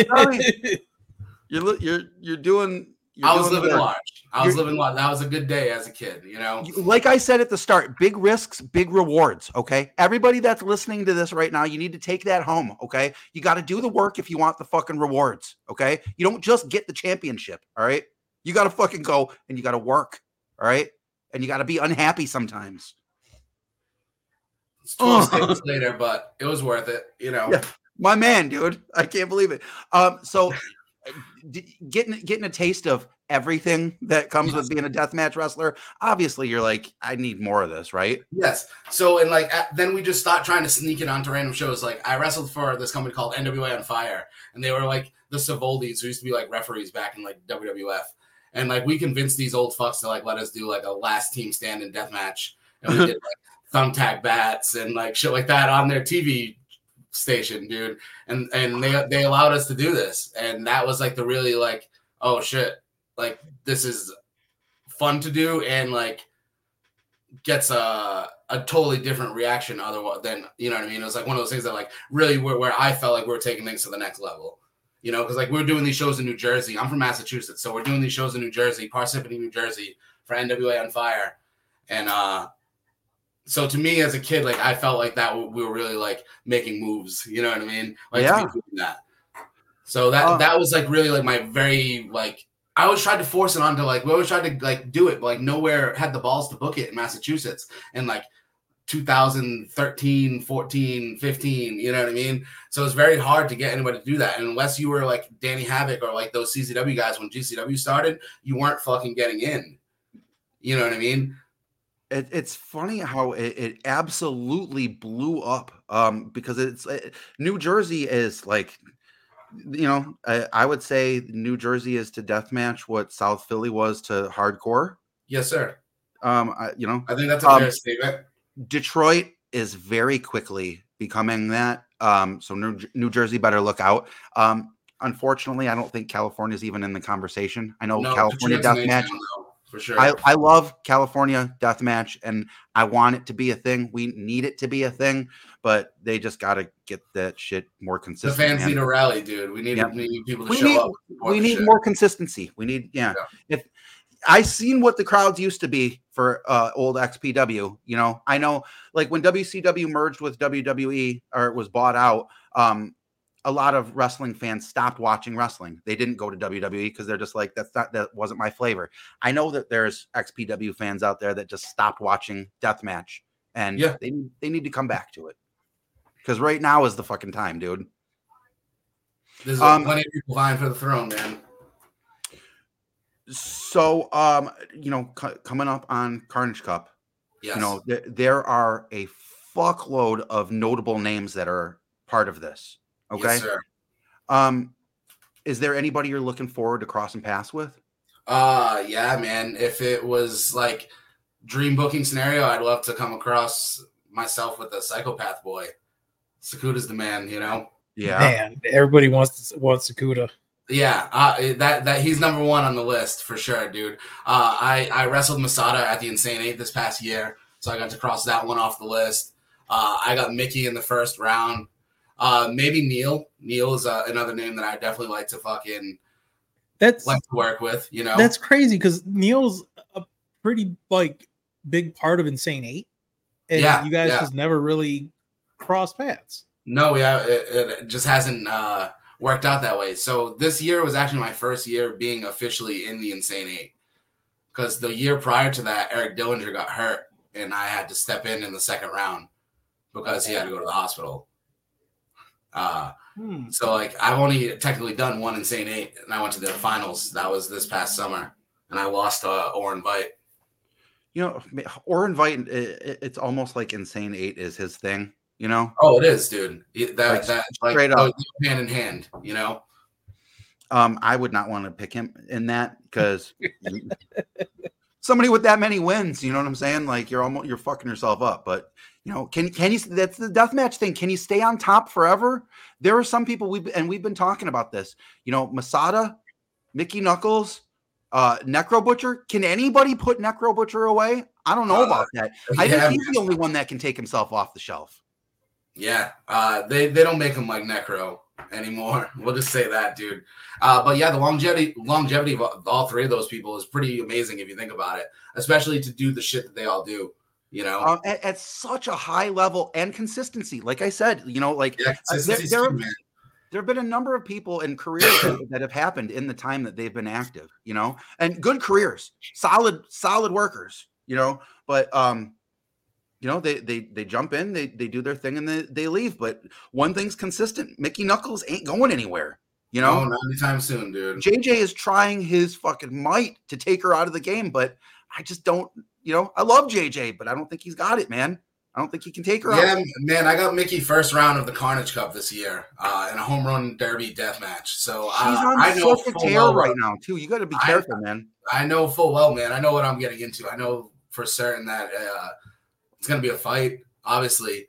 You're doing. I was living large. That was a good day as a kid, you know? Like I said at the start, big risks, big rewards, okay? Everybody that's listening to this right now, you need to take that home, okay? You got to do the work if you want the fucking rewards, okay? You don't just get the championship, all right? You got to fucking go and you got to work, all right? And you got to be unhappy sometimes. It's 12 days later, but it was worth it, you know? Yeah. My man, dude. I can't believe it. So... getting a taste of everything that comes with being a deathmatch wrestler, obviously you're like, I need more of this, right? Yes. So and like then we just stopped trying to sneak it onto random shows. Like I wrestled for this company called NWA on Fire, and they were like the Savoldis who used to be like referees back in like WWF, and like we convinced these old fucks to like let us do like a last team stand in deathmatch, and we did like thumbtack bats and like shit like that on their TV station, dude, and they allowed us to do this, and that was like the really like, oh shit, like this is fun to do, and like gets a totally different reaction otherwise than, you know what I mean? It was like one of those things that like really where I felt like we were taking things to the next level, you know, because like we're doing these shows in New Jersey. I'm from Massachusetts, so we're doing these shows in New Jersey, Parsippany, New Jersey, for NWA on Fire, and so to me as a kid, like I felt like that we were really like making moves, you know what I mean? Like to be doing that. So that was like really like my very like, I always tried to force it onto like, we always tried to like do it, but like nowhere had the balls to book it in Massachusetts in like 2013, 14, 15, you know what I mean? So it's very hard to get anybody to do that. And unless you were like Danny Havoc or like those CZW guys when GCW started, you weren't fucking getting in. You know what I mean? It's funny how it absolutely blew up because New Jersey is like, you know, I would say New Jersey is to deathmatch what South Philly was to hardcore. Yes, sir. You know, I think that's a fair statement. Detroit is very quickly becoming that. So New Jersey better look out. Unfortunately, I don't think California is even in the conversation. I know California deathmatch. For sure. I love California deathmatch, and I want it to be a thing. We need it to be a thing, but they just got to get that shit more consistent. The fans need a rally, dude. We need people to show up. We need more consistency. We need, If I seen what the crowds used to be for old XPW, you know, I know like when WCW merged with WWE or was bought out, a lot of wrestling fans stopped watching wrestling. They didn't go to WWE because they're just like, that wasn't my flavor. I know that there's XPW fans out there that just stopped watching deathmatch, and they need to come back to it, because right now is the fucking time, dude. There's plenty of people vying for the throne, man. So, coming up on Carnage Cup, there are a fuckload of notable names that are part of this. Okay. Yes, sir. Is there anybody you're looking forward to crossing paths with? Yeah, man. If it was like dream booking scenario, I'd love to come across myself with a Psychopath boy. Sakuta's the man, Yeah, man. Everybody wants Sakuta. Yeah, that he's number one on the list for sure, dude. I wrestled Masada at the Insane 8 this past year, so I got to cross that one off the list. I got Mickey in the first round. Maybe Neil. Neil is another name that I definitely like to work with. That's crazy because Neil's a pretty big part of Insane 8, and you guys just never really crossed paths. No, it just hasn't worked out that way. So this year was actually my first year being officially in the Insane 8, because the year prior to that, Eric Dillinger got hurt, and I had to step in the second round because he had to go to the hospital. So I've only technically done one Insane 8, and I went to the finals. That was this past summer, and I lost Oren Vite. Oren Vite, it's almost like Insane 8 is his thing. Oh, it is, dude. That straight up hand in hand. I would not want to pick him in that, because somebody with that many wins, you know what I'm saying? Like, you're fucking yourself up. But can you? That's the deathmatch thing. Can you stay on top forever? There are some people we've been talking about this. Masada, Mickey Knuckles, Necro Butcher. Can anybody put Necro Butcher away? I don't know about that. I think he's the only one that can take himself off the shelf. Yeah, they don't make him like Necro anymore. We'll just say that, dude. But yeah, the longevity of all three of those people is pretty amazing if you think about it, especially to do the shit that they all do. At such a high level and consistency. Like I said, there have been a number of people in careers that have happened in the time that they've been active. And good careers, solid workers. But they jump in, they do their thing, and they leave. But one thing's consistent: Mickey Knuckles ain't going anywhere. No, not anytime soon, dude. JJ is trying his fucking might to take her out of the game, but I just don't. I love JJ, but I don't think he's got it, man. I don't think he can take her out. Yeah, man, I got Mickey first round of the Carnage Cup this year in a home run derby death match. So I know such a tear right now, too. You got to be careful, man. I know full well, man. I know what I'm getting into. I know for certain that it's going to be a fight, obviously,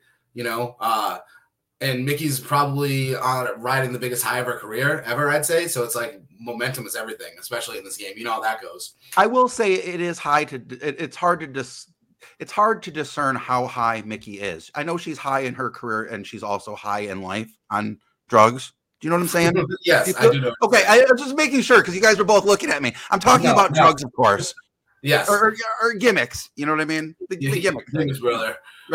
and Mickey's probably riding the biggest high of her career ever, I'd say. So it's like momentum is everything, especially in this game. You know how that goes. I will say it is high it's hard to discern how high Mickey is. I know she's high in her career, and she's also high in life on drugs. Do you know what I'm saying? Yes, I do know. Okay, I'm just making sure, because you guys were both looking at me. I'm talking about drugs, of course. Yes. Or gimmicks. You know what I mean? The gimmicks, brother.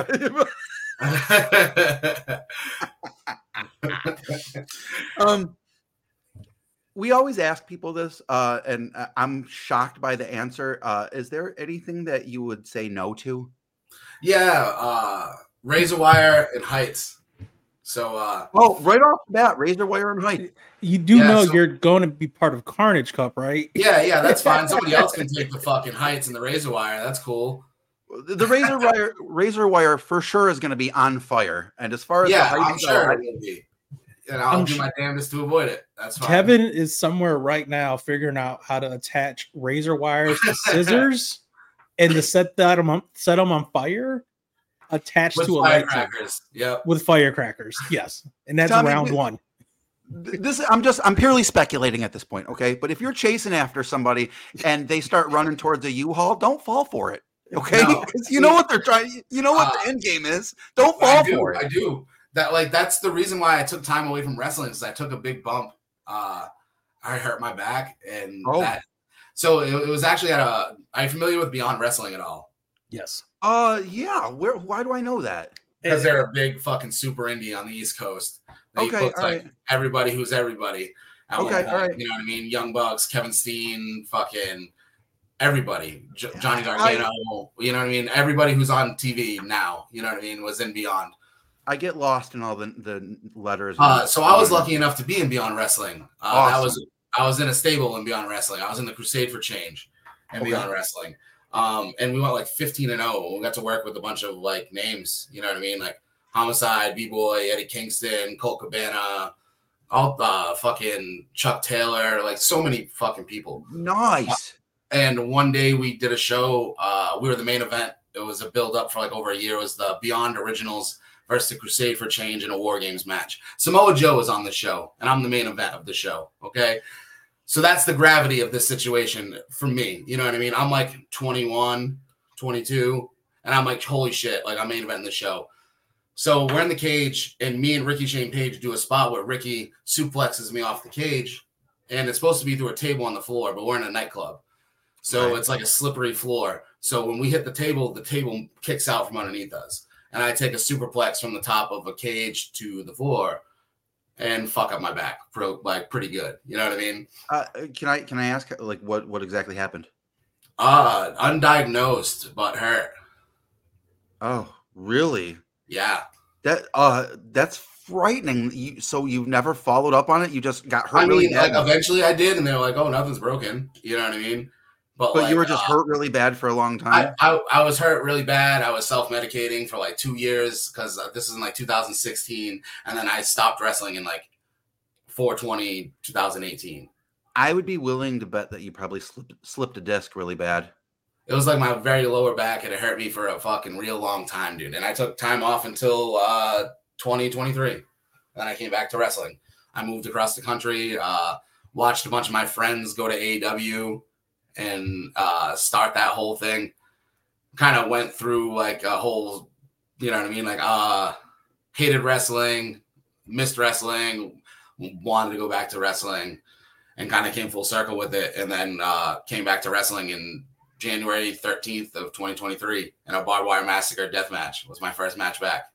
We always ask people this, and I'm shocked by the answer. Is there anything that you would say no to? Yeah, razor wire and heights. So, right off the bat, razor wire and height. You do know you're going to be part of Carnage Cup, right? Yeah, that's fine. Somebody else can take the fucking heights and the razor wire. That's cool. The razor wire for sure is going to be on fire. And as far as the height, I'm sure it will be. And I'll do my damnedest to avoid it. That's fine. Kevin is somewhere right now figuring out how to attach razor wires to scissors and to set them on fire, attached with to a firecrackers. Yep. With firecrackers. Yes. And that's round one. I'm purely speculating at this point, okay? But if you're chasing after somebody and they start running towards a U-Haul, don't fall for it. Okay? Because you know what they're trying, you know what the end game is. Don't fall for it. I do. That's the reason why I took time away from wrestling, because I took a big bump. I hurt my back, and so it was actually are you familiar with Beyond Wrestling at all? Yes. Yeah. Why do I know that? Because they're a big fucking super indie on the East Coast. He Okay, puts all like right. everybody who's everybody. At Okay, one point, all right. you know what I mean? Young Bucks, Kevin Steen, fucking everybody, Johnny Gargano. You know what I mean? Everybody who's on TV now, you know what I mean, was in Beyond. I get lost in all the letters. So I was lucky enough to be in Beyond Wrestling. Awesome. I was in a stable in Beyond Wrestling. I was in the Crusade for Change in Beyond Wrestling. And we went like 15-0. We got to work with a bunch of like names, you know what I mean? Like Homicide, B-Boy, Eddie Kingston, Colt Cabana, all fucking Chuck Taylor, like so many fucking people. Nice. And one day we did a show. We were the main event. It was a build up for like over a year. It was the Beyond Originals versus the Crusade for Change in a War Games match. Samoa Joe was on the show, and I'm the main event of the show. Okay. So that's the gravity of this situation for me. You know what I mean? I'm like 21, 22, and I'm like, holy shit, like I'm main eventing the show. So we're in the cage, and me and Ricky Shane Page do a spot where Ricky suplexes me off the cage, and it's supposed to be through a table on the floor, but we're in a nightclub. So It's like a slippery floor. So when we hit the table kicks out from underneath us. And I take a superplex from the top of a cage to the floor and fuck up my back pretty good. You know what I mean? Can I ask like what exactly happened? Undiagnosed but hurt. Oh, really? Yeah. That's frightening. So you've never followed up on it? You just got hurt really bad? Like, eventually I did, and they're like, oh, nothing's broken. You know what I mean? But like, you were just hurt really bad for a long time? I was hurt really bad. I was self-medicating for like 2 years because this is in like 2016. And then I stopped wrestling in like 4/20/2018. I would be willing to bet that you probably slipped a disc really bad. It was like my very lower back, and it hurt me for a fucking real long time, dude. And I took time off until 2023. Then I came back to wrestling. I moved across the country, watched a bunch of my friends go to AEW and start that whole thing. Kind of went through like a whole, you know what I mean? Like hated wrestling, missed wrestling, wanted to go back to wrestling, and kind of came full circle with it. And then came back to wrestling in January 13th of 2023 in a Barbed Wire Massacre death match. It was my first match back.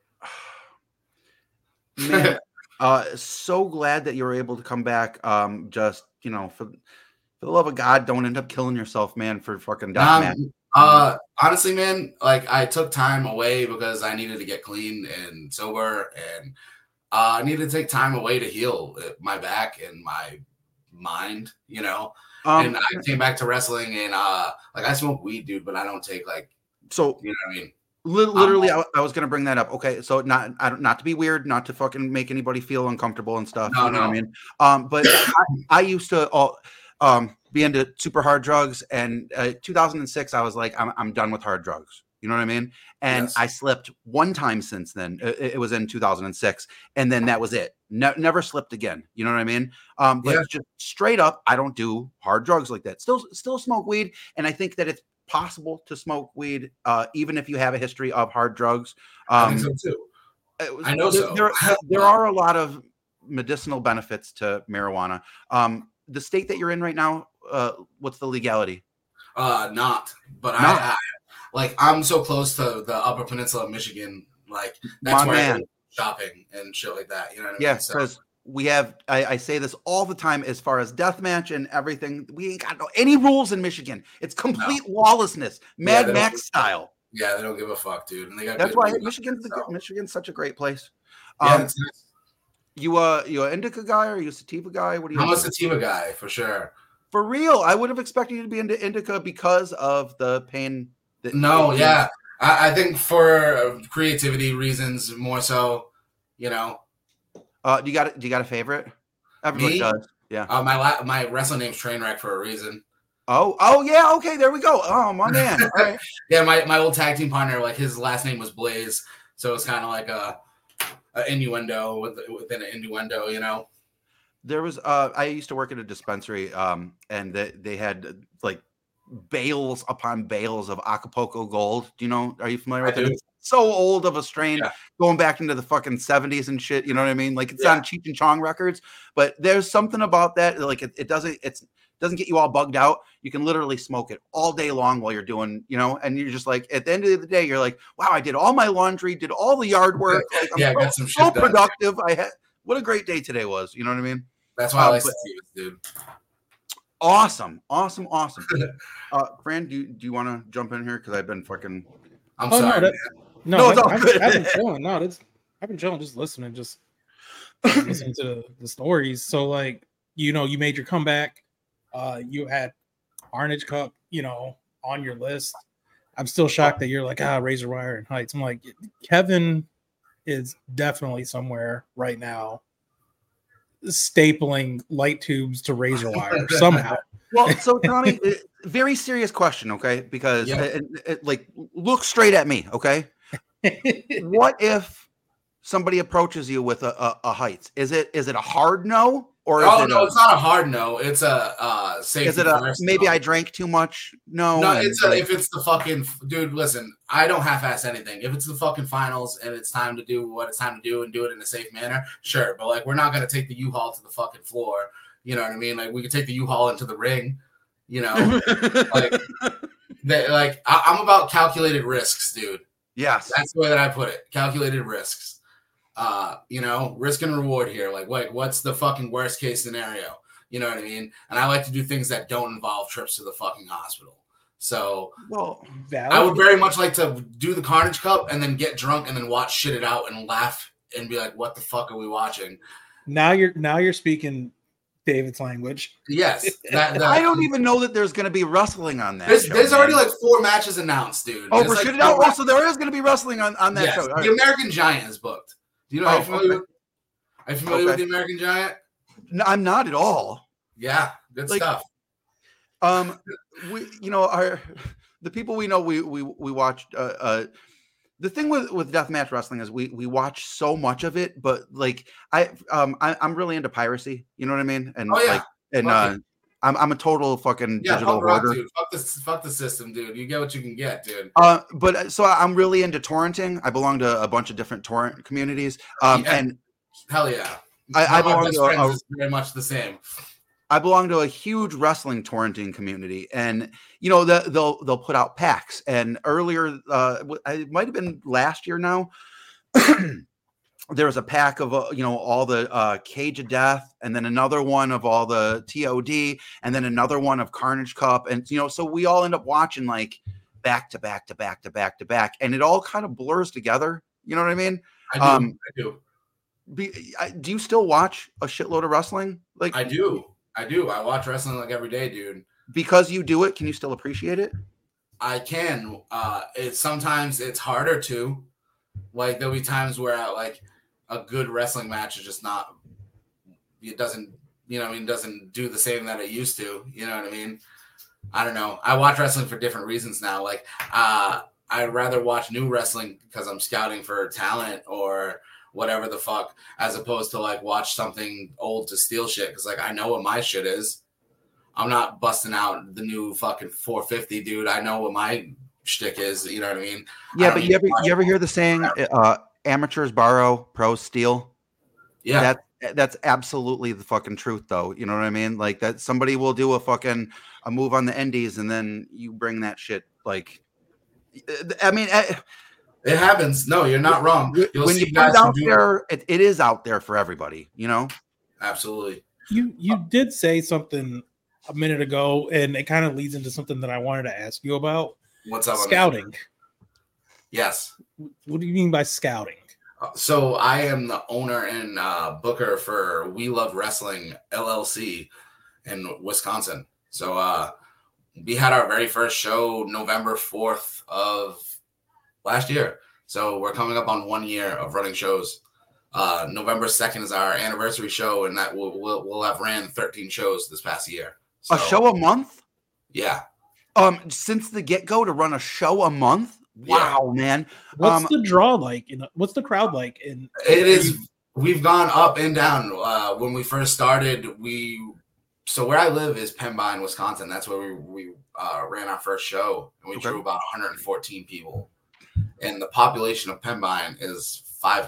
Man, so glad that you were able to come back. Just, you know, for the love of God, don't end up killing yourself, man, for fucking death match. Honestly, man, like I took time away because I needed to get clean and sober, and I needed to take time away to heal my back and my mind, you know. And I came back to wrestling, and like I smoke weed, dude, but I don't take like, so you know what I mean. Literally, I was gonna bring that up. Okay, so not to be weird, not to fucking make anybody feel uncomfortable and stuff. No, you know what I mean? But I used to be into super hard drugs, and 2006, I was like, I'm done with hard drugs. You know what I mean? And yes. I slipped one time since then. It was in 2006, and then that was it. Never slipped again. You know what I mean? But just straight up, I don't do hard drugs like that. Still smoke weed, and I think that it's possible to smoke weed even if you have a history of hard drugs. I think so too. I know there are a lot of medicinal benefits to marijuana. The state that you're in right now, what's the legality? Not, but I I'm so close to the Upper Peninsula of Michigan. Like that's where I go shopping and shit like that. You know what I mean? Yeah, because we have. I say this all the time as far as deathmatch and everything. We ain't got any rules in Michigan. It's complete lawlessness, Mad Max style. Yeah, they don't give a fuck, dude. And they got that's why Michigan's such a great place. Yeah, it's nice. You an indica guy or you a sativa guy? What do you? I'm a sativa guy for sure. For real, I would have expected you to be into indica because of the pain. I think for creativity reasons more so. You know. Do you got a favorite? Everybody does. Yeah. My wrestling name's Trainwreck for a reason. Oh yeah. Okay, there we go. Oh my man. All right. Yeah, my old tag team partner, like his last name was Blaze, so it's kind of like a innuendo within an innuendo, you know. There was I used to work at a dispensary, and they had like bales upon bales of Acapulco Gold. Do you know? Are you familiar with it? It's so old of a strain, going back into the fucking 70s and shit. You know what I mean? Like it's on Cheech and Chong records, but there's something about that. Like it doesn't get you all bugged out. You can literally smoke it all day long while you're doing, you know, and you're just like, at the end of the day, you're like, wow, I did all my laundry, did all the yard work. Like, got some shit so productive. what a great day today was. You know what I mean? That's why I like to see this, dude. Awesome. Fran, do you want to jump in here? Because I've been fucking. I'm sorry. No, it's all good. I've been chilling. I've been chilling, just listening, listening to the stories. So, like, you made your comeback. You had Carnage Cup, on your list. I'm still shocked that you're like, Razor Wire and Heights. I'm like, Kevin is definitely somewhere right now stapling light tubes to razor wire somehow. Well, so Tommy, very serious question, okay? Because like, look straight at me, okay? What if somebody approaches you with a Heights? Is it a hard no? Or no, it's not a hard no. It's a safety. Is it maybe I drank too much? No, if it's the fucking dude. Listen, I don't half-ass anything. If it's the fucking finals and it's time to do what it's time to do and do it in a safe manner, sure. But like, we're not gonna take the U-Haul to the fucking floor. You know what I mean? Like, we could take the U-Haul into the ring. I'm about calculated risks, dude. Yes, that's the way that I put it. Calculated risks. Risk and reward here. Like, what's the fucking worst case scenario? You know what I mean? And I like to do things that don't involve trips to the fucking hospital. So, I would very much like to do the Carnage Cup and then get drunk and then watch Shit It Out and laugh and be like, what the fuck are we watching? Now you're speaking David's language. Yes. I don't even know that there's going to be wrestling on that There's already like 4 matches announced, dude. Oh, we're Shit It Out? Oh, so there is going to be wrestling on that show. The American Giant is booked. Do you know? Are you familiar with the American Giant? No, I'm not at all. Yeah, good stuff. We, the people we know, we watched. The thing with deathmatch wrestling is we watch so much of it, but like I'm really into piracy. You know what I mean? And I'm a total fucking digital hoarder. Dude. Fuck the system, dude. You get what you can get, dude. But so I'm really into torrenting. I belong to a bunch of different torrent communities. And hell yeah, I belong to very much the same. I belong to a huge wrestling torrenting community, and they'll put out packs. And earlier, it might have been last year now. There was a pack of all the Cage of Death, and then another one of all the TOD, and then another one of Carnage Cup, and so we all end up watching like back to back to back to back to back, and it all kind of blurs together. You know what I mean? I do. Do you still watch a shitload of wrestling? Like I do. I watch wrestling like every day, dude. Because you do it, can you still appreciate it? I can. Sometimes it's harder to. Like, there'll be times where like a good wrestling match is just not. It doesn't. Doesn't do the same that it used to. You know what I mean? I don't know. I watch wrestling for different reasons now. Like, I'd rather watch new wrestling because I'm scouting for talent or whatever the fuck, as opposed to like watch something old to steal shit. Because like, I know what my shit is. I'm not busting out the new fucking 450, dude. I know what my shtick is. You know what I mean? Yeah, but you ever hear the saying, amateurs borrow, pros steal? Yeah. That's absolutely the fucking truth, though. You know what I mean? Like, that somebody will do a move on the indies, and then you bring that shit. Like, I mean, it happens. No, you're not wrong. When you put it out there, it is out there for everybody. Absolutely. You did say something a minute ago, and it kind of leads into something that I wanted to ask you about. What's up? Scouting. Yes. What do you mean by scouting? So I am the owner and booker for We Love Wrestling LLC in Wisconsin. So we had our very first show November 4th of last year. So we're coming up on 1 year of running shows. November 2nd is our anniversary show, and that we'll have ran 13 shows this past year. So, a show a month? Yeah. Since the get-go to run a show a month? Wow, man. What's the draw like? What's the crowd like? It is. We've gone up and down. When we first started, so where I live is Pembine, Wisconsin. That's where we ran our first show, and we drew about 114 people. And the population of Pembine is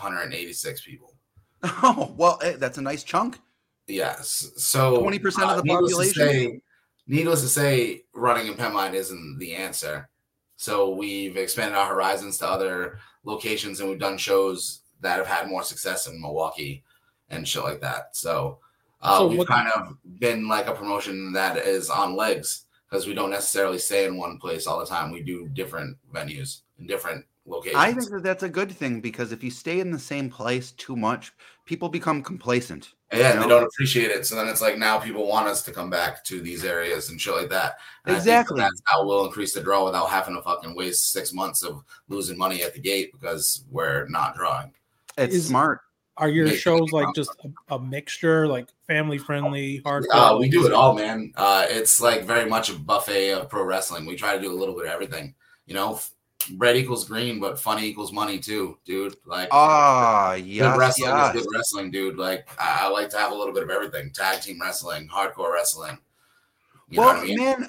586 people. Oh, well, that's a nice chunk. Yes. So 20% of the population. Needless to say, running in Pembine isn't the answer. So we've expanded our horizons to other locations, and we've done shows that have had more success in Milwaukee and shit like that. So, we've kind of been like a promotion that is on legs because we don't necessarily stay in one place all the time. We do different venues and different locations. I think that that's a good thing because if you stay in the same place too much, people become complacent. Yeah, and they don't appreciate it. So then it's like now people want us to come back to these areas and shit like that. And exactly. I think that's how we'll increase the draw without having to fucking waste 6 months of losing money at the gate because we're not drawing. It's smart. Are your shows like just a mixture, like family friendly, hardcore? We do it all, man. It's like very much a buffet of pro wrestling. We try to do a little bit of everything. You know, red equals green, but funny equals money too, dude. Like, good wrestling is good wrestling, dude. Like, I like to have a little bit of everything: tag team wrestling, hardcore wrestling. You know what I mean? Man,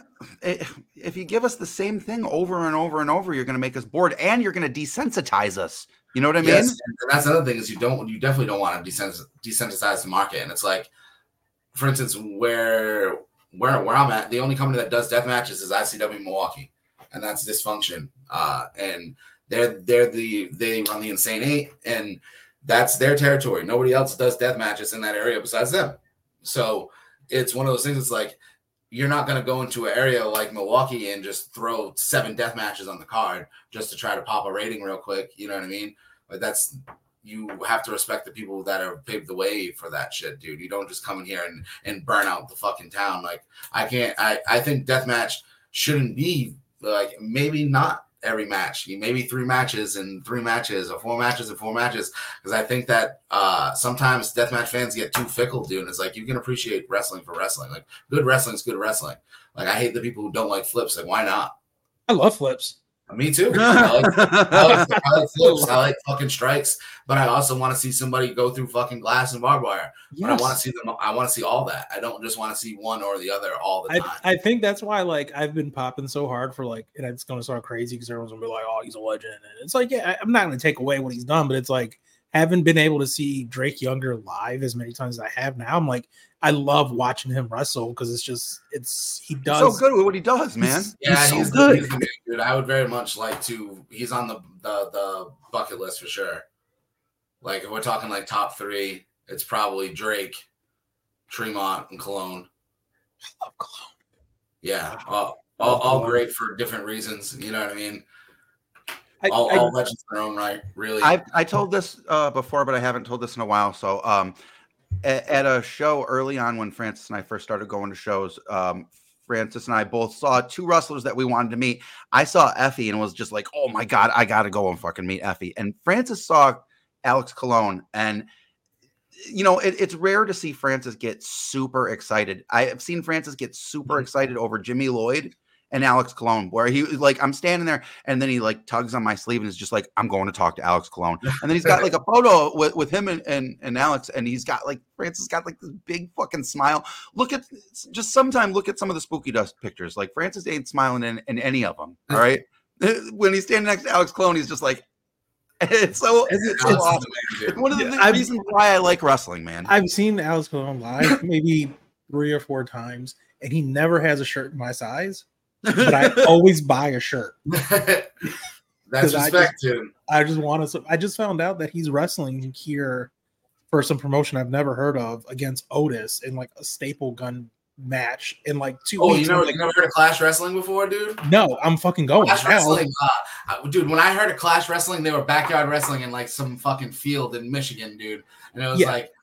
if you give us the same thing over and over and over, you're going to make us bored, and you're going to desensitize us. You know what I mean? Yes, and that's another thing is you definitely don't want to desensitize the market. And it's like, for instance, where I'm at, the only company that does death matches is ICW Milwaukee. And that's Dysfunction. And they run the Insane 8, and that's their territory. Nobody else does death matches in that area besides them. So it's one of those things. It's like you're not going to go into an area like Milwaukee and just throw 7 death matches on the card just to try to pop a rating real quick. You know what I mean? Like you have to respect the people that have paved the way for that shit, dude. You don't just come in here and burn out the fucking town. Like I think deathmatch shouldn't be like maybe not every match, maybe 3 matches and 3 matches or 4 matches and 4 matches. Because I think that sometimes deathmatch fans get too fickle, dude. And it's like you can appreciate wrestling for wrestling. Like good wrestling is good wrestling. Like I hate the people who don't like flips. Like why not? I love flips. Me too. I like flips. I like fucking strikes, but I also want to see somebody go through fucking glass and barbed wire. Yes. But I want to see them. I want to see all that. I don't just want to see one or the other all the time. I think that's why, like, I've been popping so hard for like, and it's going to sound crazy because everyone's gonna be like, "Oh, he's a legend." And it's like, yeah, I'm not going to take away what he's done, but it's like, haven't been able to see Drake Younger live as many times as I have now. I'm like, I love watching him wrestle because he does so good with what he does, man. He's good. He's the dude. I would very much like to. He's on the bucket list for sure. Like if we're talking like top 3, it's probably Drake, Tremont, and Cologne. I love Cologne. Yeah, all great for different reasons. You know what I mean? All legends in their own right, really. I told this before, but I haven't told this in a while. So at a show early on when Francis and I first started going to shows, Francis and I both saw 2 wrestlers that we wanted to meet. I saw Effie and was just like, oh my God, I got to go and fucking meet Effie. And Francis saw Alex Colon. And, you know, it's rare to see Francis get super excited. I have seen Francis get super excited over Jimmy Lloyd and Alex Colon, where he was like, I'm standing there, and then he like tugs on my sleeve and is just like, I'm going to talk to Alex Colon. And then he's got like a photo with him and Alex, and he's got like, Francis got like this big fucking smile. Look at some of the Spooky Dust pictures. Like Francis ain't smiling in any of them. All right. When he's standing next to Alex Colon, he's just like, it's so awesome. It's one of the reasons why I like wrestling, man. I've seen Alex Colon live maybe 3 or 4 times, and he never has a shirt my size. But I always buy a shirt. That's respect to him. I just found out that he's wrestling here for some promotion I've never heard of against Otis in like a staple gun match in like 2 weeks. You never heard of Clash Wrestling before, dude? No, I'm fucking going. Clash Wrestling, dude. When I heard of Clash Wrestling, they were backyard wrestling in like some fucking field in Michigan, dude. And it was like,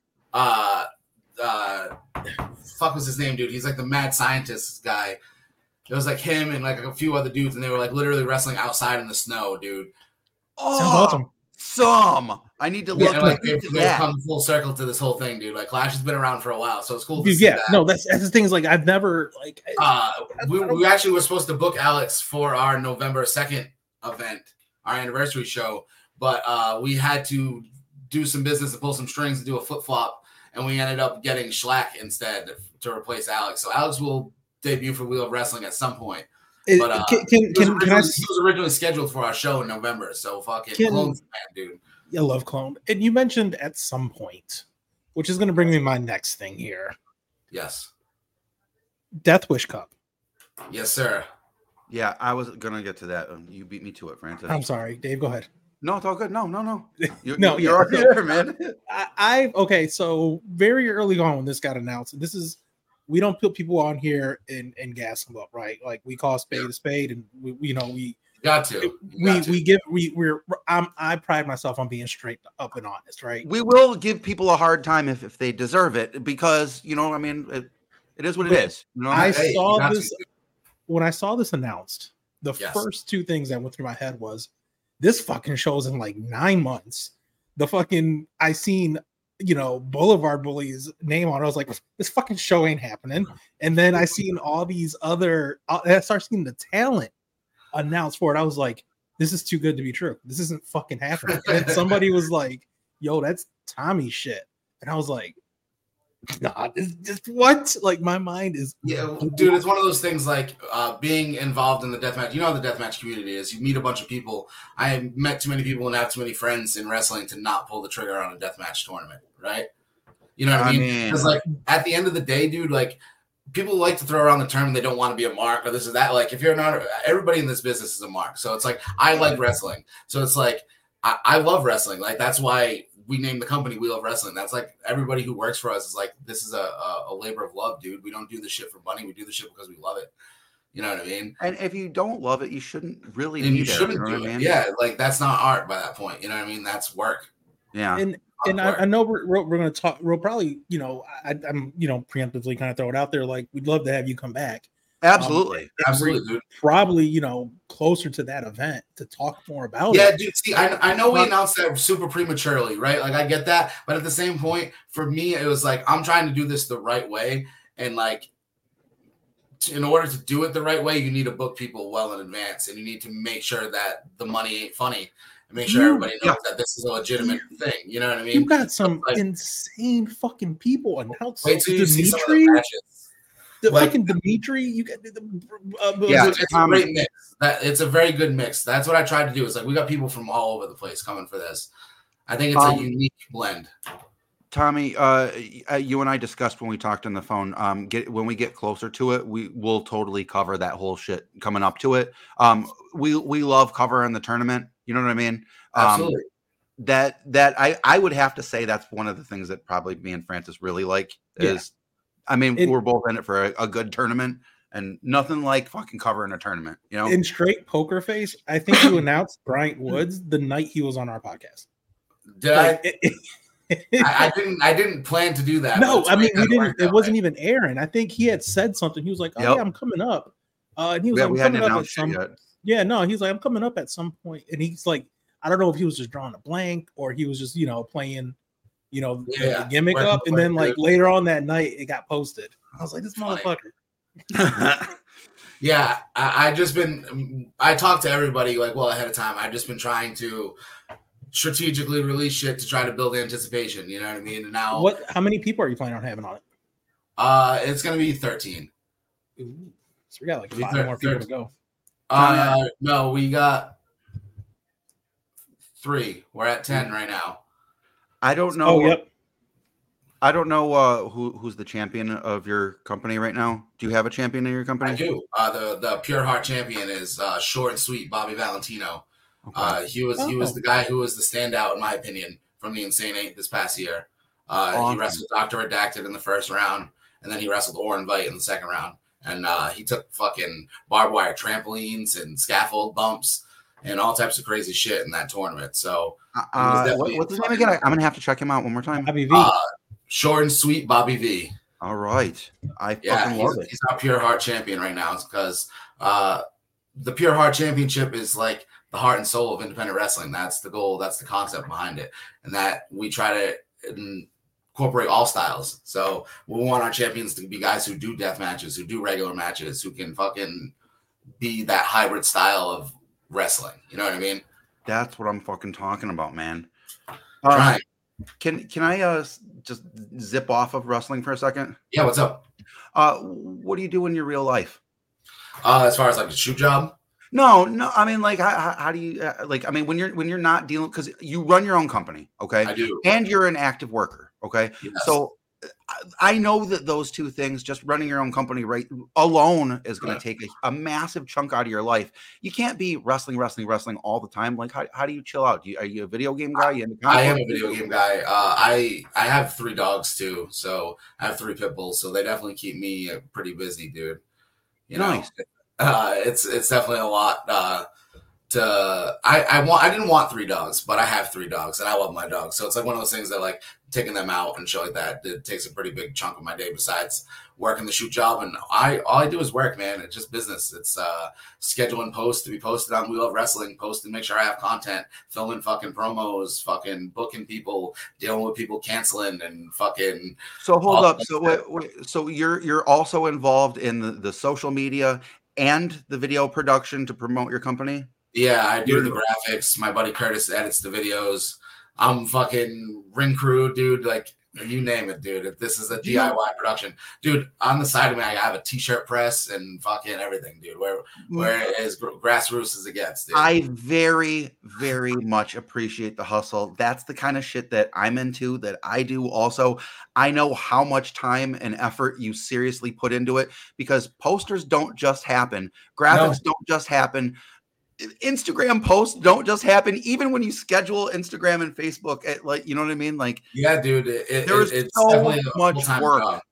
fuck was his name, dude? He's like the mad scientist guy. It was like him and like a few other dudes, and they were like literally wrestling outside in the snow, dude. Oh, sounds awesome! I need to look. Like they've come full circle to this whole thing, dude. Like Clash has been around for a while, so it's cool. To see that. No, that's the thing. Is like I've never like. We actually were supposed to book Alex for our November 2nd event, our anniversary show, but we had to do some business and pull some strings and do a flip flop, and we ended up getting Schlack instead to replace Alex. So Alex will debut for Wheel of Wrestling at some point. He was originally scheduled for our show in November, so fucking Clone's man, dude. I love Clone. And you mentioned at some point, which is going to bring me my next thing here. Yes. Death Wish Cup. Yes, sir. Yeah, I was going to get to that. You beat me to it, Francis. I'm sorry. Dave, go ahead. No, it's all good. No. You're already there, man. Okay. So very early on when this got announced, we don't put people on here and gas them up, right? Like we call spade a spade, and we got to. I pride myself on being straight up and honest, right? We will give people a hard time if they deserve it, because I mean, it is what it is. I saw this when I saw this announced. The first two things that went through my head was, this fucking show's in like 9 months. I seen, Boulevard Bullies name on it. I was like, this fucking show ain't happening. And then I seen all these I started seeing the talent announced for it. I was like, this is too good to be true. This isn't fucking happening. And somebody was like, yo, that's Tommy shit. And I was like, nah, this just what? Like, my mind is dude, it's one of those things like being involved in the deathmatch. You know how the deathmatch community is. You meet a bunch of people. I have met too many people and have too many friends in wrestling to not pull the trigger on a deathmatch tournament, right? You know what I mean? Because like at the end of the day, dude, like people like to throw around the term they don't want to be a mark or this or that. Like if you're not, everybody in this business is a mark. So it's like I like wrestling. So it's like I love wrestling. Like that's why we named the company We Love Wrestling. That's like everybody who works for us is like, this is a labor of love, dude. We don't do this shit for money. We do this shit because we love it. You know what I mean? And if you don't love it, you shouldn't really. And you shouldn't do it. Yeah, like that's not art by that point. You know what I mean? That's work. Yeah. And I know we're going to talk. We'll probably, I'm preemptively kind of throw it out there. Like we'd love to have you come back. Absolutely. Absolutely, dude. Probably, closer to that event to talk more about it. Yeah, dude. See, I know we announced that super prematurely, right? Like I get that, but at the same point, for me, it was like I'm trying to do this the right way, and like in order to do it the right way, you need to book people well in advance, and you need to make sure that the money ain't funny, and make sure everybody knows that this is a legitimate thing. You know what I mean? You've got some insane fucking people announced. Wait till you see some of the matches. Fucking Dimitri, you get it's a great mix. It's a very good mix. That's what I tried to do. It's like we got people from all over the place coming for this. I think it's a unique blend. Tommy, you and I discussed when we talked on the phone. When we get closer to it, we will totally cover that whole shit coming up to it. We love covering the tournament. You know what I mean? Absolutely. I would have to say that's one of the things that probably me and Francis really like is. I mean, we're both in it for a good tournament, and nothing like fucking covering a tournament, In straight poker face, I think you announced Bryant Woods the night he was on our podcast. Did I didn't plan to do that. No, I mean we didn't. It wasn't even airing. I think he had said something. He was like, "Oh yeah, I'm coming up." And he was like, "I'm coming up at some." Yeah, no, he's like, "I'm coming up at some point," and he's like, "I don't know if he was just drawing a blank or he was just playing." The gimmick up, and then like later on that night it got posted. I was like, this motherfucker. Yeah, I talked to everybody like ahead of time. I've just been trying to strategically release shit to try to build anticipation. You know what I mean? And now, how many people are you planning on having on it? It's gonna be 13. Ooh, so we got like 5 more people to go. No, we got 3. We're at 10 right now. I don't know. Oh, yep. I don't know who's the champion of your company right now. Do you have a champion in your company? I do. The Pure Heart champion is short and sweet Bobby Valentino. Okay. He was the guy who was the standout in my opinion from the Insane 8 this past year. He wrestled Dr. Redacted in the first round, and then he wrestled Oren Vite in the second round. And he took fucking barbed wire trampolines and scaffold bumps and all types of crazy shit in that tournament. So what's his name again? I'm gonna have to check him out one more time. Bobby V. Short and sweet Bobby V. All right. I fucking love it. He's our Pure Heart champion right now. It's because the Pure Heart Championship is like the heart and soul of independent wrestling. That's the goal. That's the concept behind it. And that we try to incorporate all styles. So we want our champions to be guys who do death matches, who do regular matches, who can fucking be that hybrid style of wrestling. You know what I mean? That's what I'm fucking talking about, man. Right. Can I just zip off of wrestling for a second? Yeah, what's up? What do you do in your real life? As far as like a shoot job? No. I mean, like, how do you like? I mean, when you're not dealing, because you run your own company, okay? I do, and you're an active worker, okay? Yes. So I know that those two things, just running your own company right alone, is going to take a massive chunk out of your life. You can't be wrestling all the time. Like, how do you chill out? Are you a video game guy? I am a video game guy. I have 3 dogs too, so I have 3 pit bulls, so they definitely keep me pretty busy, dude. You know, it's definitely a lot. I didn't want 3 dogs, but I have 3 dogs and I love my dogs. So it's like one of those things that like taking them out and shit like that, it takes a pretty big chunk of my day besides working the shoot job. And all I do is work, man. It's just business. It's scheduling posts to be posted on We Love Wrestling, posting, make sure I have content, filming fucking promos, fucking booking people, dealing with people canceling and fucking. So hold up. So wait, so you're also involved in the social media and the video production to promote your company? Yeah, I do the graphics. My buddy Curtis edits the videos. I'm fucking ring crew, dude. Like, you name it, dude. If this is a DIY production, dude, on the side of me, I have a t-shirt press and fucking everything, dude. Where is grassroots is against, dude. I very, very much appreciate the hustle. That's the kind of shit that I'm into, that I do also. I know how much time and effort you seriously put into it, because posters don't just happen. Graphics don't just happen. Instagram posts don't just happen. Even when you schedule Instagram and Facebook, like, you know what I mean? Like, yeah, dude, there's so much work.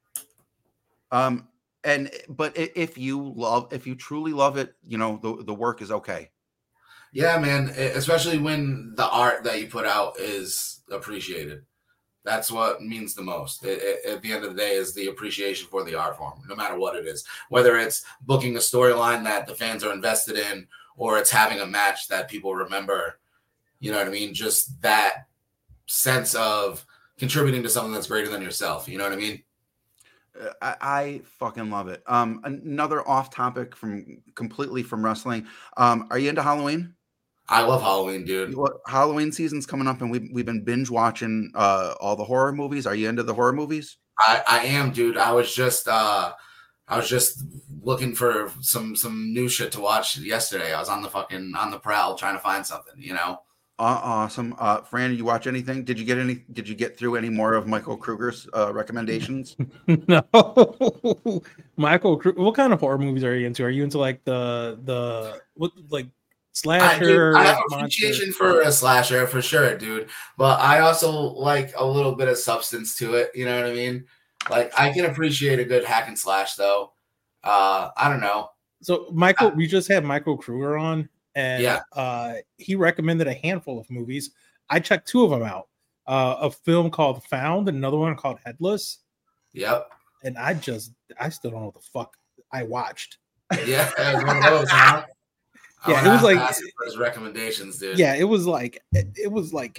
But if you truly love it, you know, the work is okay. Yeah, man. Especially when the art that you put out is appreciated. That's what means the most. At the end of the day, is the appreciation for the art form, no matter what it is. Whether it's booking a storyline that the fans are invested in, or it's having a match that people remember, you know what I mean? Just that sense of contributing to something that's greater than yourself. You know what I mean? I fucking love it. Another off topic completely from wrestling. Are you into Halloween? I love Halloween, dude. Halloween season's coming up, and we've been binge watching all the horror movies. Are you into the horror movies? I am, dude. I was just looking for some new shit to watch yesterday. I was on the prowl trying to find something, you know. Awesome. Fran, you watch anything? Did you get through any more of Michael Kruger's recommendations? No. Michael Kruger, what kind of horror movies are you into? Are you into like the slasher? I have appreciation for a slasher for sure, dude. But I also like a little bit of substance to it, you know what I mean? Like, I can appreciate a good hack and slash, though. I don't know. So, Michael, we just had Michael Kruger on, and he recommended a handful of movies. I checked 2 of them out. A film called Found, and another one called Headless. Yep. And I still don't know what the fuck I watched. Yeah, one of those, huh? Yeah, it was like his recommendations, dude. Yeah, it was like there was like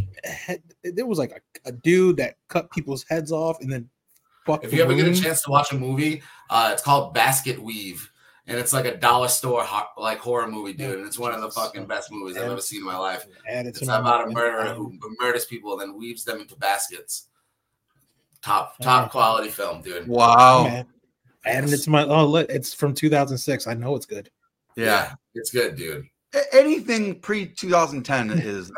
a dude that cut people's heads off and then. If you ever get a chance to watch a movie, it's called Basket Weave, and it's like a dollar store like horror movie, dude. And it's one of the fucking best movies I've ever seen in my life. It's about a murderer who murders people and then weaves them into baskets. Top quality film, dude. Wow. And it's from 2006. I know it's good. Yeah, it's good, dude. Anything pre 2010 is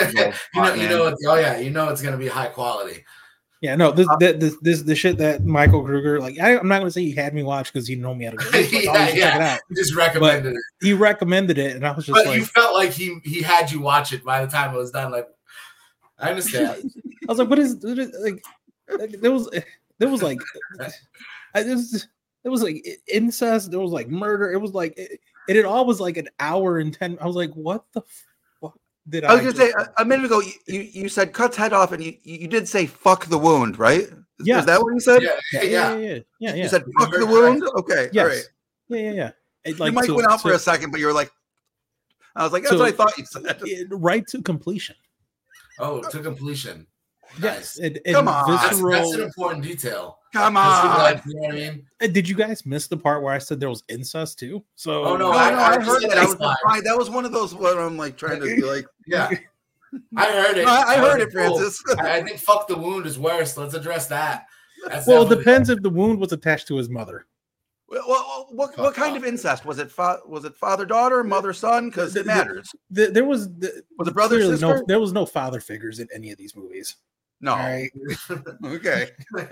you know it's gonna be high quality. Yeah, no, this shit that Michael Kruger, like, I'm not gonna say he had me watch because he know me how to do it. Check it out. He just recommended it. He recommended it, and I was just you felt like he had you watch it by the time it was done. Like, I understand. I was like, what is like? There was like incest. There was like murder. It was like it all was like an hour and 10. I was like, what the fuck did I? I was gonna say a minute ago. You said cuts head off, and you did say fuck the wound, right? Yeah, is that what you said? Yeah. You said fuck the wound. Okay, yes. All right. Yeah. You might went out for a second, but you were like, I was like, that's what I thought you said. Right to completion. Oh, to completion. Yes. Nice. Come on. That's an important detail. Come on. You know what I mean? Did you guys miss the part where I said there was incest too? So I heard that. That was one of those where I'm like trying to be like, yeah. I heard it. I heard it, Francis. I think fuck the wound is worse. Let's address that. Well, it depends if the wound was attached to his mother. Well, what kind of incest was it? Was it father daughter, mother son? Because it matters. Was it brother sister? There was no father figures in any of these movies. No. All right. Okay.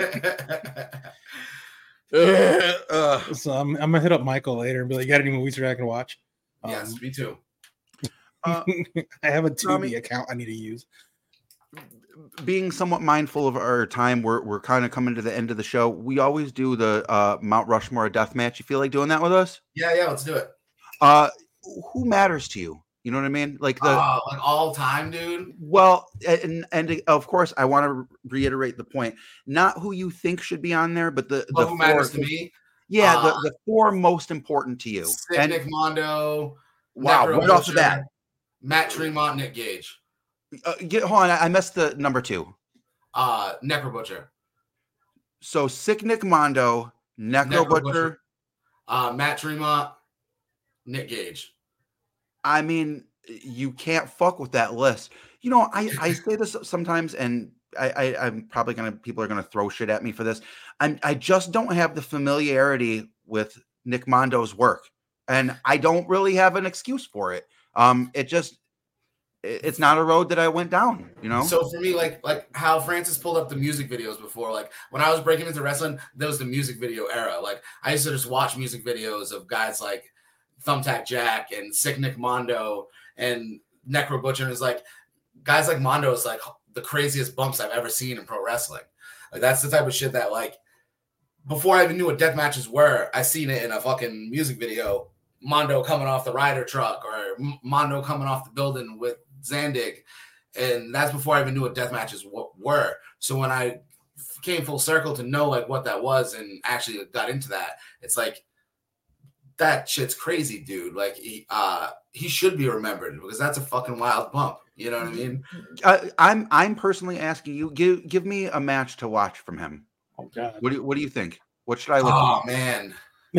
So I'm gonna hit up Michael later and be like, "You got any movies that I can watch?" Yes, me too. I have a Tommy- Tubi account I need to use. Being somewhat mindful of our time, we're kind of coming to the end of the show. We always do the Mount Rushmore death match. You feel like doing that with us? Yeah, let's do it. Who matters to you? You know what I mean? Like like all time, dude. Well, and of course, I want to reiterate the point. Not who you think should be on there, but the who matters to me. Yeah, the four most important to you. Nick Mondo. Wow, right off the bat. Matt Tremont, Nick Gage. Hold on, I missed the number 2. Necro Butcher. So Sick Nick Mondo, Necro Butcher. Matt Tremont, Nick Gage. I mean, you can't fuck with that list. You know, I say this sometimes, and I'm probably people are gonna throw shit at me for this. I just don't have the familiarity with Nick Mondo's work, and I don't really have an excuse for it. It's not a road that I went down, you know? So for me, like how Francis pulled up the music videos before, like when I was breaking into wrestling, there was the music video era. Like I used to just watch music videos of guys like Thumbtack Jack and Sick Nick Mondo and Necro Butcher. And it's like guys like Mondo is like the craziest bumps I've ever seen in pro wrestling. Like that's the type of shit that like before I even knew what death matches were, I seen it in a fucking music video. Mondo coming off the rider truck or Mondo coming off the building with Zandig, and that's before I even knew what death matches were. So when I came full circle to know like what that was and actually got into that, it's like that shit's crazy, dude. Like he should be remembered because that's a fucking wild bump. You know what I mean? I'm personally asking you, give me a match to watch from him. Oh God, what do you think? What should I look? Oh man,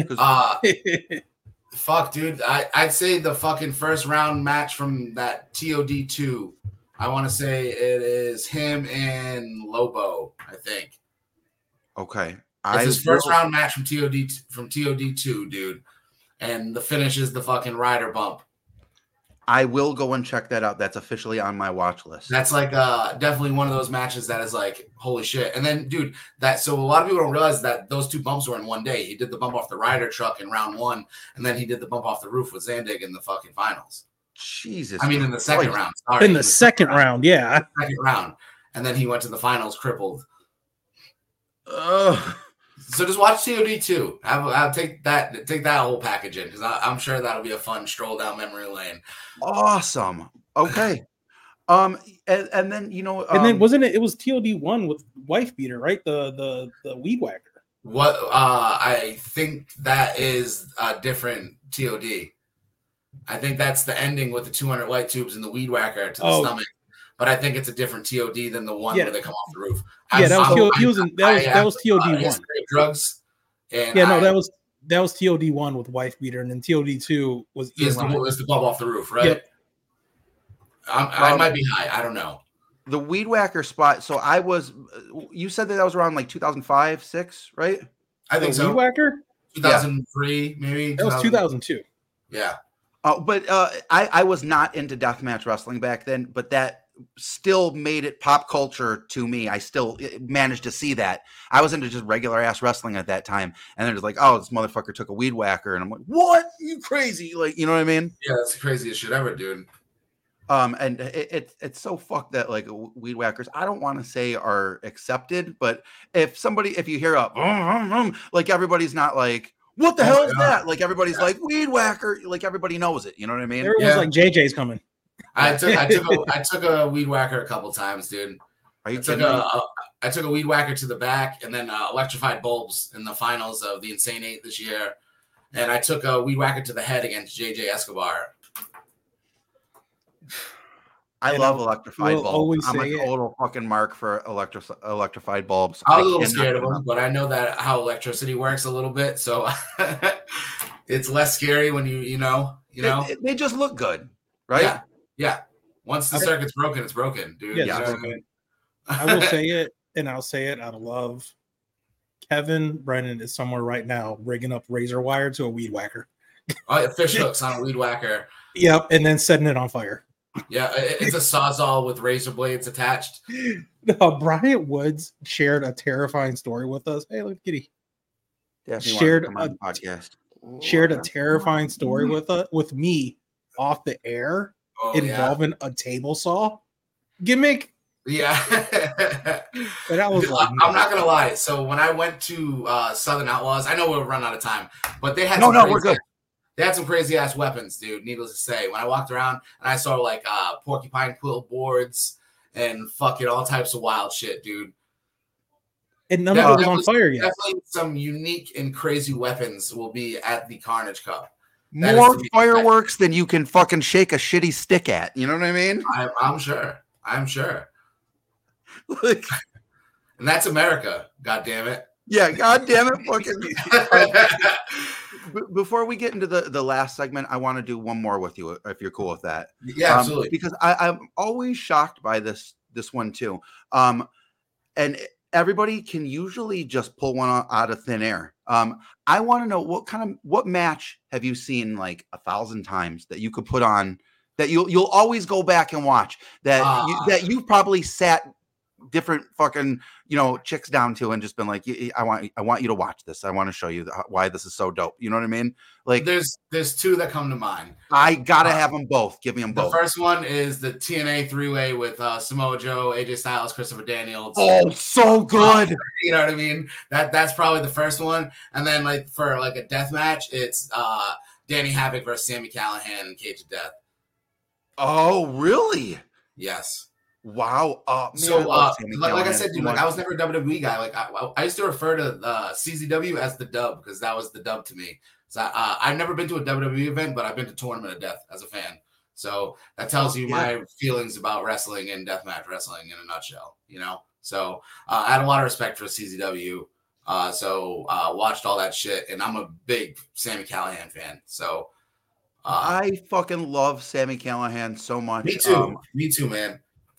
fuck, dude. I'd say the fucking first round match from that TOD 2. I want to say it is him and Lobo, I think. Okay. It's his first round match from TOD 2, dude. And the finish is the fucking rider bump. I will go and check that out. That's officially on my watch list. That's like definitely one of those matches that is like, holy shit. And then, dude, so a lot of people don't realize that those two bumps were in one day. He did the bump off the rider truck in round 1, and then he did the bump off the roof with Zandig in the fucking finals. Jesus. I mean, in the second round. Sorry. In the second round, yeah. Second round. And then he went to the finals crippled. So just watch TOD 2. I'll take that whole package in because I'm sure that'll be a fun stroll down memory lane. Awesome. Okay. And then you know, and then wasn't it? It was TOD 1 with Wife Beater, right? The Weed Whacker. What I think that is a different TOD. I think that's the ending with the 200 light tubes and the Weed Whacker to the stomach. But I think it's a different TOD than the one where they come off the roof. Yeah, that was TOD 1. Drugs. And that was TOD 1 with Wife Beater, and then TOD 2 was the bump off the roof, right? Yep. I might be high. I don't know. The Weed Whacker spot. So you said that was around like 2005, 6, right? I think so. Weed Whacker? 2003, maybe. That was 2002. Yeah. But I was not into deathmatch wrestling back then, but that still made it pop culture to me. I still managed to see that. I was into just regular ass wrestling at that time, and they're just like, "Oh, this motherfucker took a Weed Whacker," and I'm like, "What? You crazy?" Like, you know what I mean? Yeah, that's the craziest shit ever, dude. And it's so fucked that like Weed Whackers, I don't want to say are accepted, but if you hear up, like everybody's not like, what the hell is that? Like everybody's like Weed Whacker, like everybody knows it. You know what I mean? Everyone's like JJ's coming. I took a Weed Whacker a couple times, dude. Are you kidding me? I took a Weed Whacker to the back, and then electrified bulbs in the finals of the Insane 8 this year, and I took a Weed Whacker to the head against JJ Escobar. I love electrified bulbs. I'm a total fucking mark for electrified bulbs. I was a little scared of them, but I know that how electricity works a little bit, so it's less scary when you know. They just look good, right? Yeah. Once the circuit's broken, it's broken, dude. Yeah, I will say it, and I'll say it out of love. Kevin Brennan is somewhere right now rigging up razor wire to a Weed Whacker. Oh, yeah, fish hooks on a Weed Whacker. Yep, and then setting it on fire. Yeah, it's a sawzall with razor blades attached. Bryant Woods shared a terrifying story with us. Hey, look, Kitty. Shared a terrifying story with me off the air involving a table saw gimmick. Yeah. And I was like, I'm not gonna lie. So when I went to Southern Outlaws, I know we'll run out of time, but they had we're good. They had some crazy ass weapons, dude. Needless to say, when I walked around and I saw like porcupine quill boards and fucking all types of wild shit, dude. And none of it was on fire yet. Definitely some unique and crazy weapons will be at the Carnage Cup. More fireworks than you can fucking shake a shitty stick at. You know what I mean? I'm sure. Like, and that's America. God damn it. Yeah, god damn it. Fucking. Before we get into the last segment, I want to do one more with you, if you're cool with that. Yeah, absolutely. Because I'm always shocked by this one too. And everybody can usually just pull one out of thin air. I want to know what match have you seen like 1,000 times that you could put on that you'll always go back and watch that you've probably sat different fucking chicks down to and just been like, I want you to watch this. I want to show you why this is so dope. You know what I mean? Like there's two that come to mind. I gotta have them both. Give me them both. The first one is the TNA 3-way with Samoa Joe, AJ Styles, Christopher Daniels. Oh, so good. You know what I mean? That's probably the first one. And then like for like a death match, it's Danny Havoc versus Sami Callihan in Cage of Death. Oh, really? Yes. Wow. Man, so, like I said, dude, like I was never a WWE guy. Like I used to refer to CZW as the dub because that was the dub to me. So I've never been to a WWE event, but I've been to Tournament of Death as a fan. So that tells you my feelings about wrestling and deathmatch wrestling in a nutshell. So I had a lot of respect for CZW. So watched all that shit, and I'm a big Sami Callihan fan. So I fucking love Sami Callihan so much. Me too. Me too, man.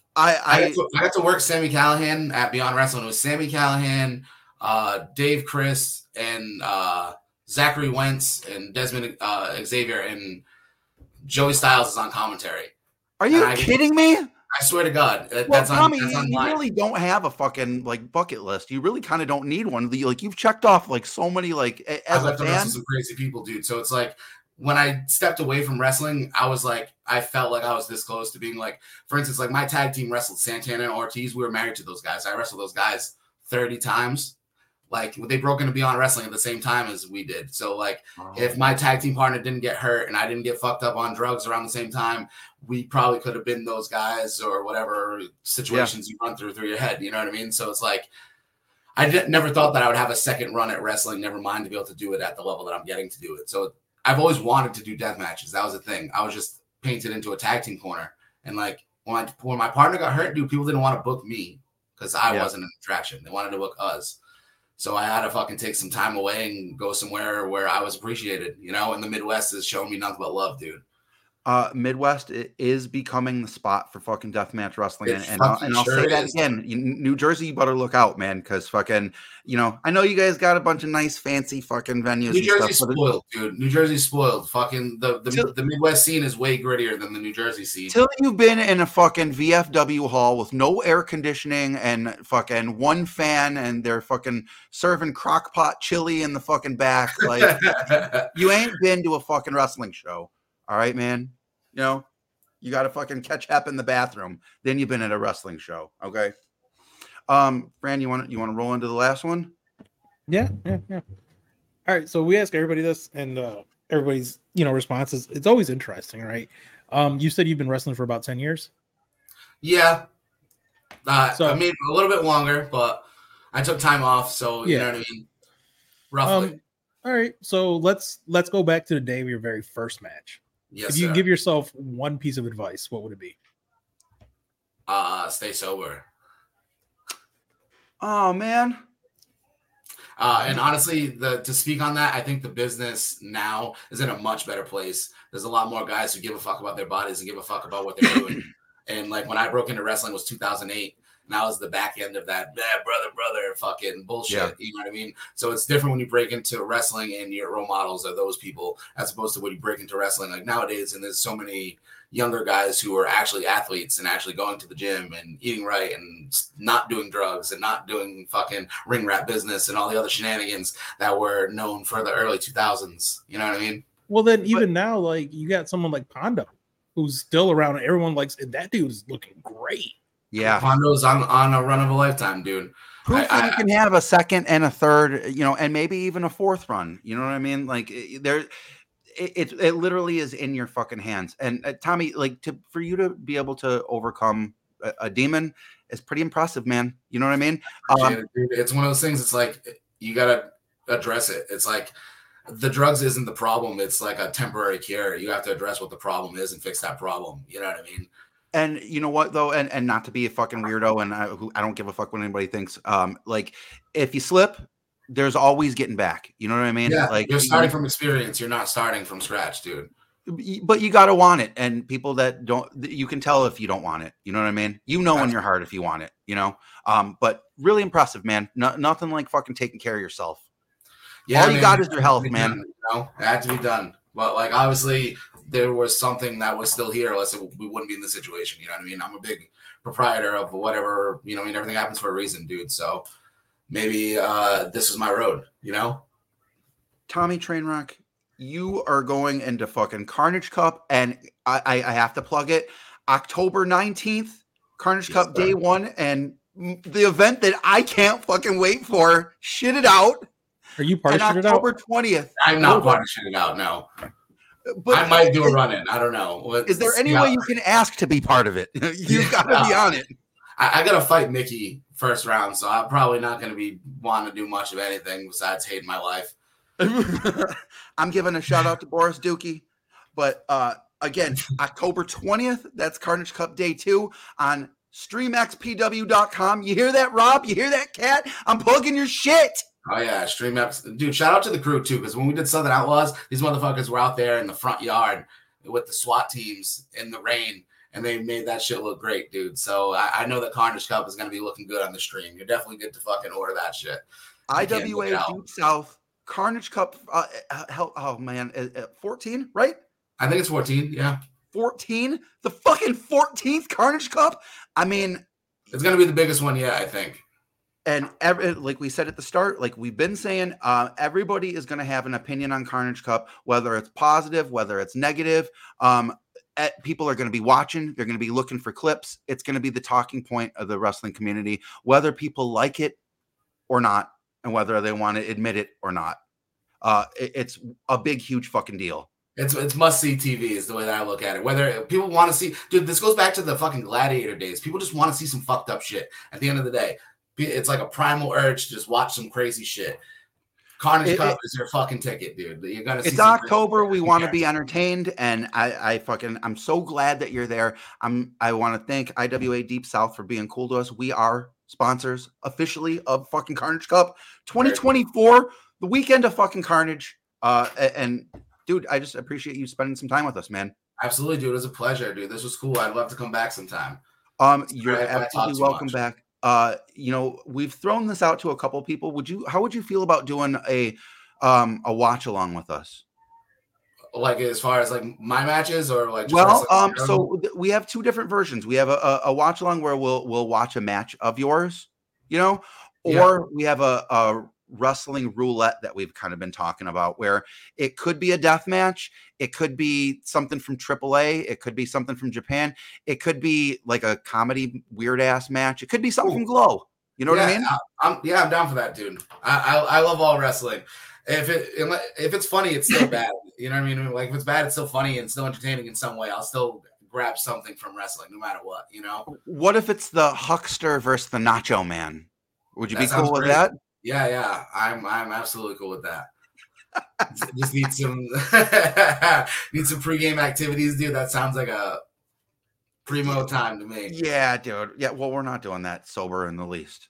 I got to work Sami Callihan at Beyond Wrestling. It was Sami Callihan, Dave Chris, and Zachary Wentz, and Desmond Xavier, and Joey Styles is on commentary. Are you kidding me? I swear to God, Tommy, you really don't have a fucking like bucket list. You really kind of don't need one. Like you've checked off like so many like as a fan. Some crazy people, dude. So it's like when I stepped away from wrestling, I felt like I was this close to being like, for instance, like my tag team wrestled Santana and Ortiz. We were married to those guys. I wrestled those guys 30 times. Like they broke into Beyond Wrestling at the same time as we did. So like if my tag team partner didn't get hurt and I didn't get fucked up on drugs around the same time, we probably could have been those guys or whatever situations you run through your head. You know what I mean? So it's like, never thought that I would have a second run at wrestling, never mind to be able to do it at the level that I'm getting to do it. So I've always wanted to do death matches. That was the thing. I was just painted into a tag team corner. And like when my partner got hurt, dude, people didn't want to book me because I wasn't an attraction. They wanted to book us. So I had to fucking take some time away and go somewhere where I was appreciated, and the Midwest is showing me nothing but love, dude. Midwest is becoming the spot for fucking deathmatch wrestling, and I'll say that again. New Jersey, you better look out, man, because fucking, I know you guys got a bunch of nice, fancy fucking venues. New Jersey's spoiled, dude. New Jersey's spoiled. Fucking the Midwest scene is way grittier than the New Jersey scene. Till you've been in a fucking VFW hall with no air conditioning and fucking one fan, and they're fucking serving crockpot chili in the fucking back, like you ain't been to a fucking wrestling show. All right, man. You got to fucking catch up in the bathroom. Then you've been at a wrestling show. Okay. Fran, you want to roll into the last one? Yeah. All right. So we ask everybody this, and everybody's responses. It's always interesting, right? You said you've been wrestling for about 10 years. Yeah. So I mean a little bit longer, but I took time off. So you know what I mean. Roughly. All right. So let's go back to the day of your very first match. Yes, if you give yourself one piece of advice, what would it be? Stay sober. Oh man. And honestly, to speak on that, I think the business now is in a much better place. There's a lot more guys who give a fuck about their bodies and give a fuck about what they're doing. And like when I broke into wrestling was 2008, Now is the back end of that brother fucking bullshit. Yeah. You know what I mean? So it's different when you break into wrestling and your role models are those people as opposed to when you break into wrestling like nowadays. And there's so many younger guys who are actually athletes and actually going to the gym and eating right and not doing drugs and not doing fucking ring rat business and all the other shenanigans that were known for the early 2000s. You know what I mean? Well, then even now, like you got someone like Pondo who's still around and everyone likes it. That dude is looking great. Yeah. Pondo's on a run of a lifetime, dude. Proof that you can have a second and a third, you know, and maybe even a fourth run. You know what I mean? Like it literally is in your fucking hands. And Tommy, like for you to be able to overcome a demon is pretty impressive, man. You know what I mean? It's one of those things. It's like you gotta address it. It's like the drugs isn't the problem. It's like a temporary cure. You have to address what the problem is and fix that problem. You know what I mean? And you know what though, and not to be a fucking weirdo, and I don't give a fuck what anybody thinks. Like if you slip, there's always getting back. You know what I mean? Yeah, like you're starting from experience. You're not starting from scratch, dude. But you got to want it. And people that don't, you can tell if you don't want it. You know what I mean? You know in your heart if you want it, you know? But really impressive, man. Nothing like fucking taking care of yourself. Yeah, all you got is your health, man. Done, you know? It had to be done. But like, obviously, there was something that was still here, else we wouldn't be in this situation. You know what I mean? I'm a big proprietor of whatever, you know, I mean, everything happens for a reason, dude. So maybe this is my road, you know? Tommy Trainwreck, you are going into fucking Carnage Cup, and I have to plug it. October 19th, Carnage Cup day one, and the event that I can't fucking wait for. Shit It Out. Are you part of Shit It Out? October 20th. I'm not part of Shit It Out, no. But I might do a run-in. I don't know. Is there any way you can ask to be part of it? You've got to be on it. I got to fight Mickey first round, so I'm probably not going to be wanting to do much of anything besides hating my life. I'm giving a shout out to Boris Dookie, but again, October 20th, that's Carnage Cup Day 2 on StreamXPW.com. You hear that, Rob? You hear that, Cat? I'm plugging your shit. Oh yeah, StreamX, dude. Shout out to the crew too, because when we did Southern Outlaws, these motherfuckers were out there in the front yard with the SWAT teams in the rain, and they made that shit look great, dude. So I know that Carnage Cup is going to be looking good on the stream. You're definitely good to fucking order that shit. IWA Deep South. Carnage Cup, oh man, 14, right? I think it's 14, yeah. 14? The fucking 14th Carnage Cup? I mean... It's going to be the biggest one yet, I think. And like we said at the start, like we've been saying, everybody is going to have an opinion on Carnage Cup, whether it's positive, whether it's negative. People are going to be watching. They're going to be looking for clips. It's going to be the talking point of the wrestling community, whether people like it or not. And whether they want to admit it or not, it's a big, huge fucking deal. It's must-see TV is the way that I look at it. Whether people want to see, dude, this goes back to the fucking Gladiator days. People just want to see some fucked up shit. At the end of the day, it's like a primal urge to just watch some crazy shit. Carnage Cup is your fucking ticket, dude. You're gonna. It's October. We want to be entertained, and I'm so glad that you're there. I want to thank IWA Deep South for being cool to us. We are sponsors officially of fucking Carnage Cup 2024, the weekend of fucking Carnage. And dude, I just appreciate you spending some time with us, man. Absolutely, dude. It was a pleasure, dude. This was cool. I'd love to come back sometime. You're absolutely welcome back. You know, we've thrown this out to a couple people. How would you feel about doing a watch along with us? Like as far as like my matches or like so we have two different versions. We have a watch along where we'll watch a match of yours, you know, or we have a wrestling roulette that we've kind of been talking about, where it could be a death match, it could be something from AAA, it could be something from Japan, it could be like a comedy weird ass match, it could be something from Glow. You know what I mean? I'm down for that, dude. I love all wrestling. If it's funny, it's still bad. You know what I mean? Like if it's bad, it's still funny and still entertaining in some way. I'll still grab something from wrestling, no matter what. You know? What if it's the Huckster versus the Nacho Man? Would you be cool with that? Yeah. I'm absolutely cool with that. Just need some pregame activities, dude. That sounds like a primo time to me. Yeah, dude. Yeah, well, we're not doing that sober in the least.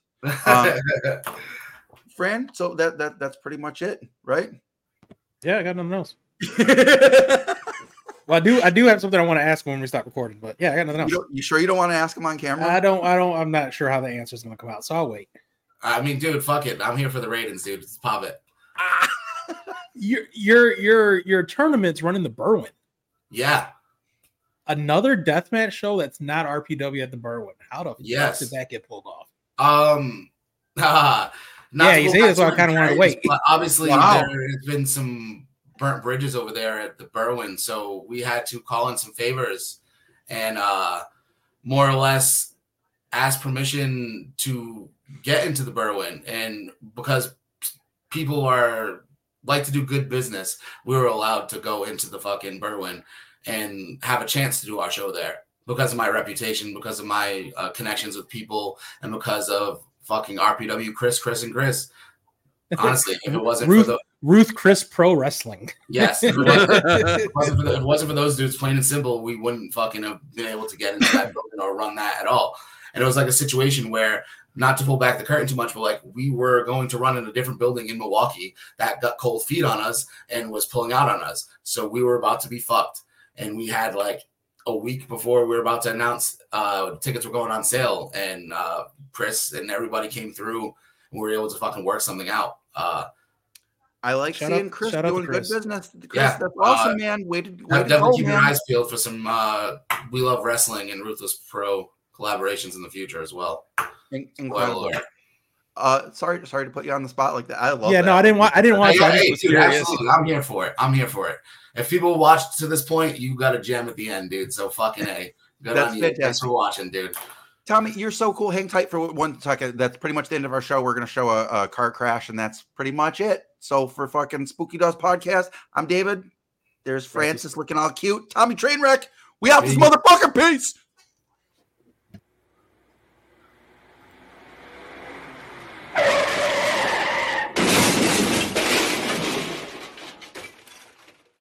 Fran, so that's pretty much it, right? Yeah, I got nothing else. Well, I do have something I want to ask when we stop recording, but yeah, I got nothing else. You sure you don't want to ask him on camera? I'm not sure how the answer is going to come out, so I'll wait. I mean, dude, fuck it. I'm here for the ratings, dude. Let's pop it. Your tournament's running the Berwyn. Yeah. Another deathmatch show that's not RPW at the Berwyn. How the fuck did that get pulled off? You say that's why I kind of wanted to wait. But obviously, there has been some burnt bridges over there at the Berwyn, so we had to call in some favors and more or less ask permission to get into the Berwyn. And because people like to do good business, we were allowed to go into the fucking Berwyn and have a chance to do our show there because of my reputation, because of my connections with people, and because of fucking RPW Chris and Chris. Honestly, if it wasn't for Ruth Chris Pro Wrestling. Yes. If it wasn't for those dudes, plain and simple, we wouldn't fucking have been able to get into that building or run that at all. And it was like a situation where, not to pull back the curtain too much, but like we were going to run in a different building in Milwaukee that got cold feet on us and was pulling out on us. So we were about to be fucked. And we had like a week before we were about to announce tickets were going on sale. And Chris and everybody came through and we were able to fucking work something out. I like seeing Chris doing good business. Chris, yeah, that's awesome, man. Definitely keep your eyes peeled for some We Love Wrestling and Ruthless Pro collaborations in the future as well. Incredible. Sorry to put you on the spot like that. I love that. Yeah, no, I didn't want to. Dude, absolutely. I'm here for it. If people watch to this point, you got a gem at the end, dude. So fucking A. Good on you. Fantastic. Thanks for watching, dude. Tommy, you're so cool. Hang tight for 1 second. That's pretty much the end of our show. We're going to show a car crash, and that's pretty much it. So for fucking Spooky Dust Podcast, I'm David. There's Francis looking all cute. Tommy Trainwreck. We out this motherfucker. Peace.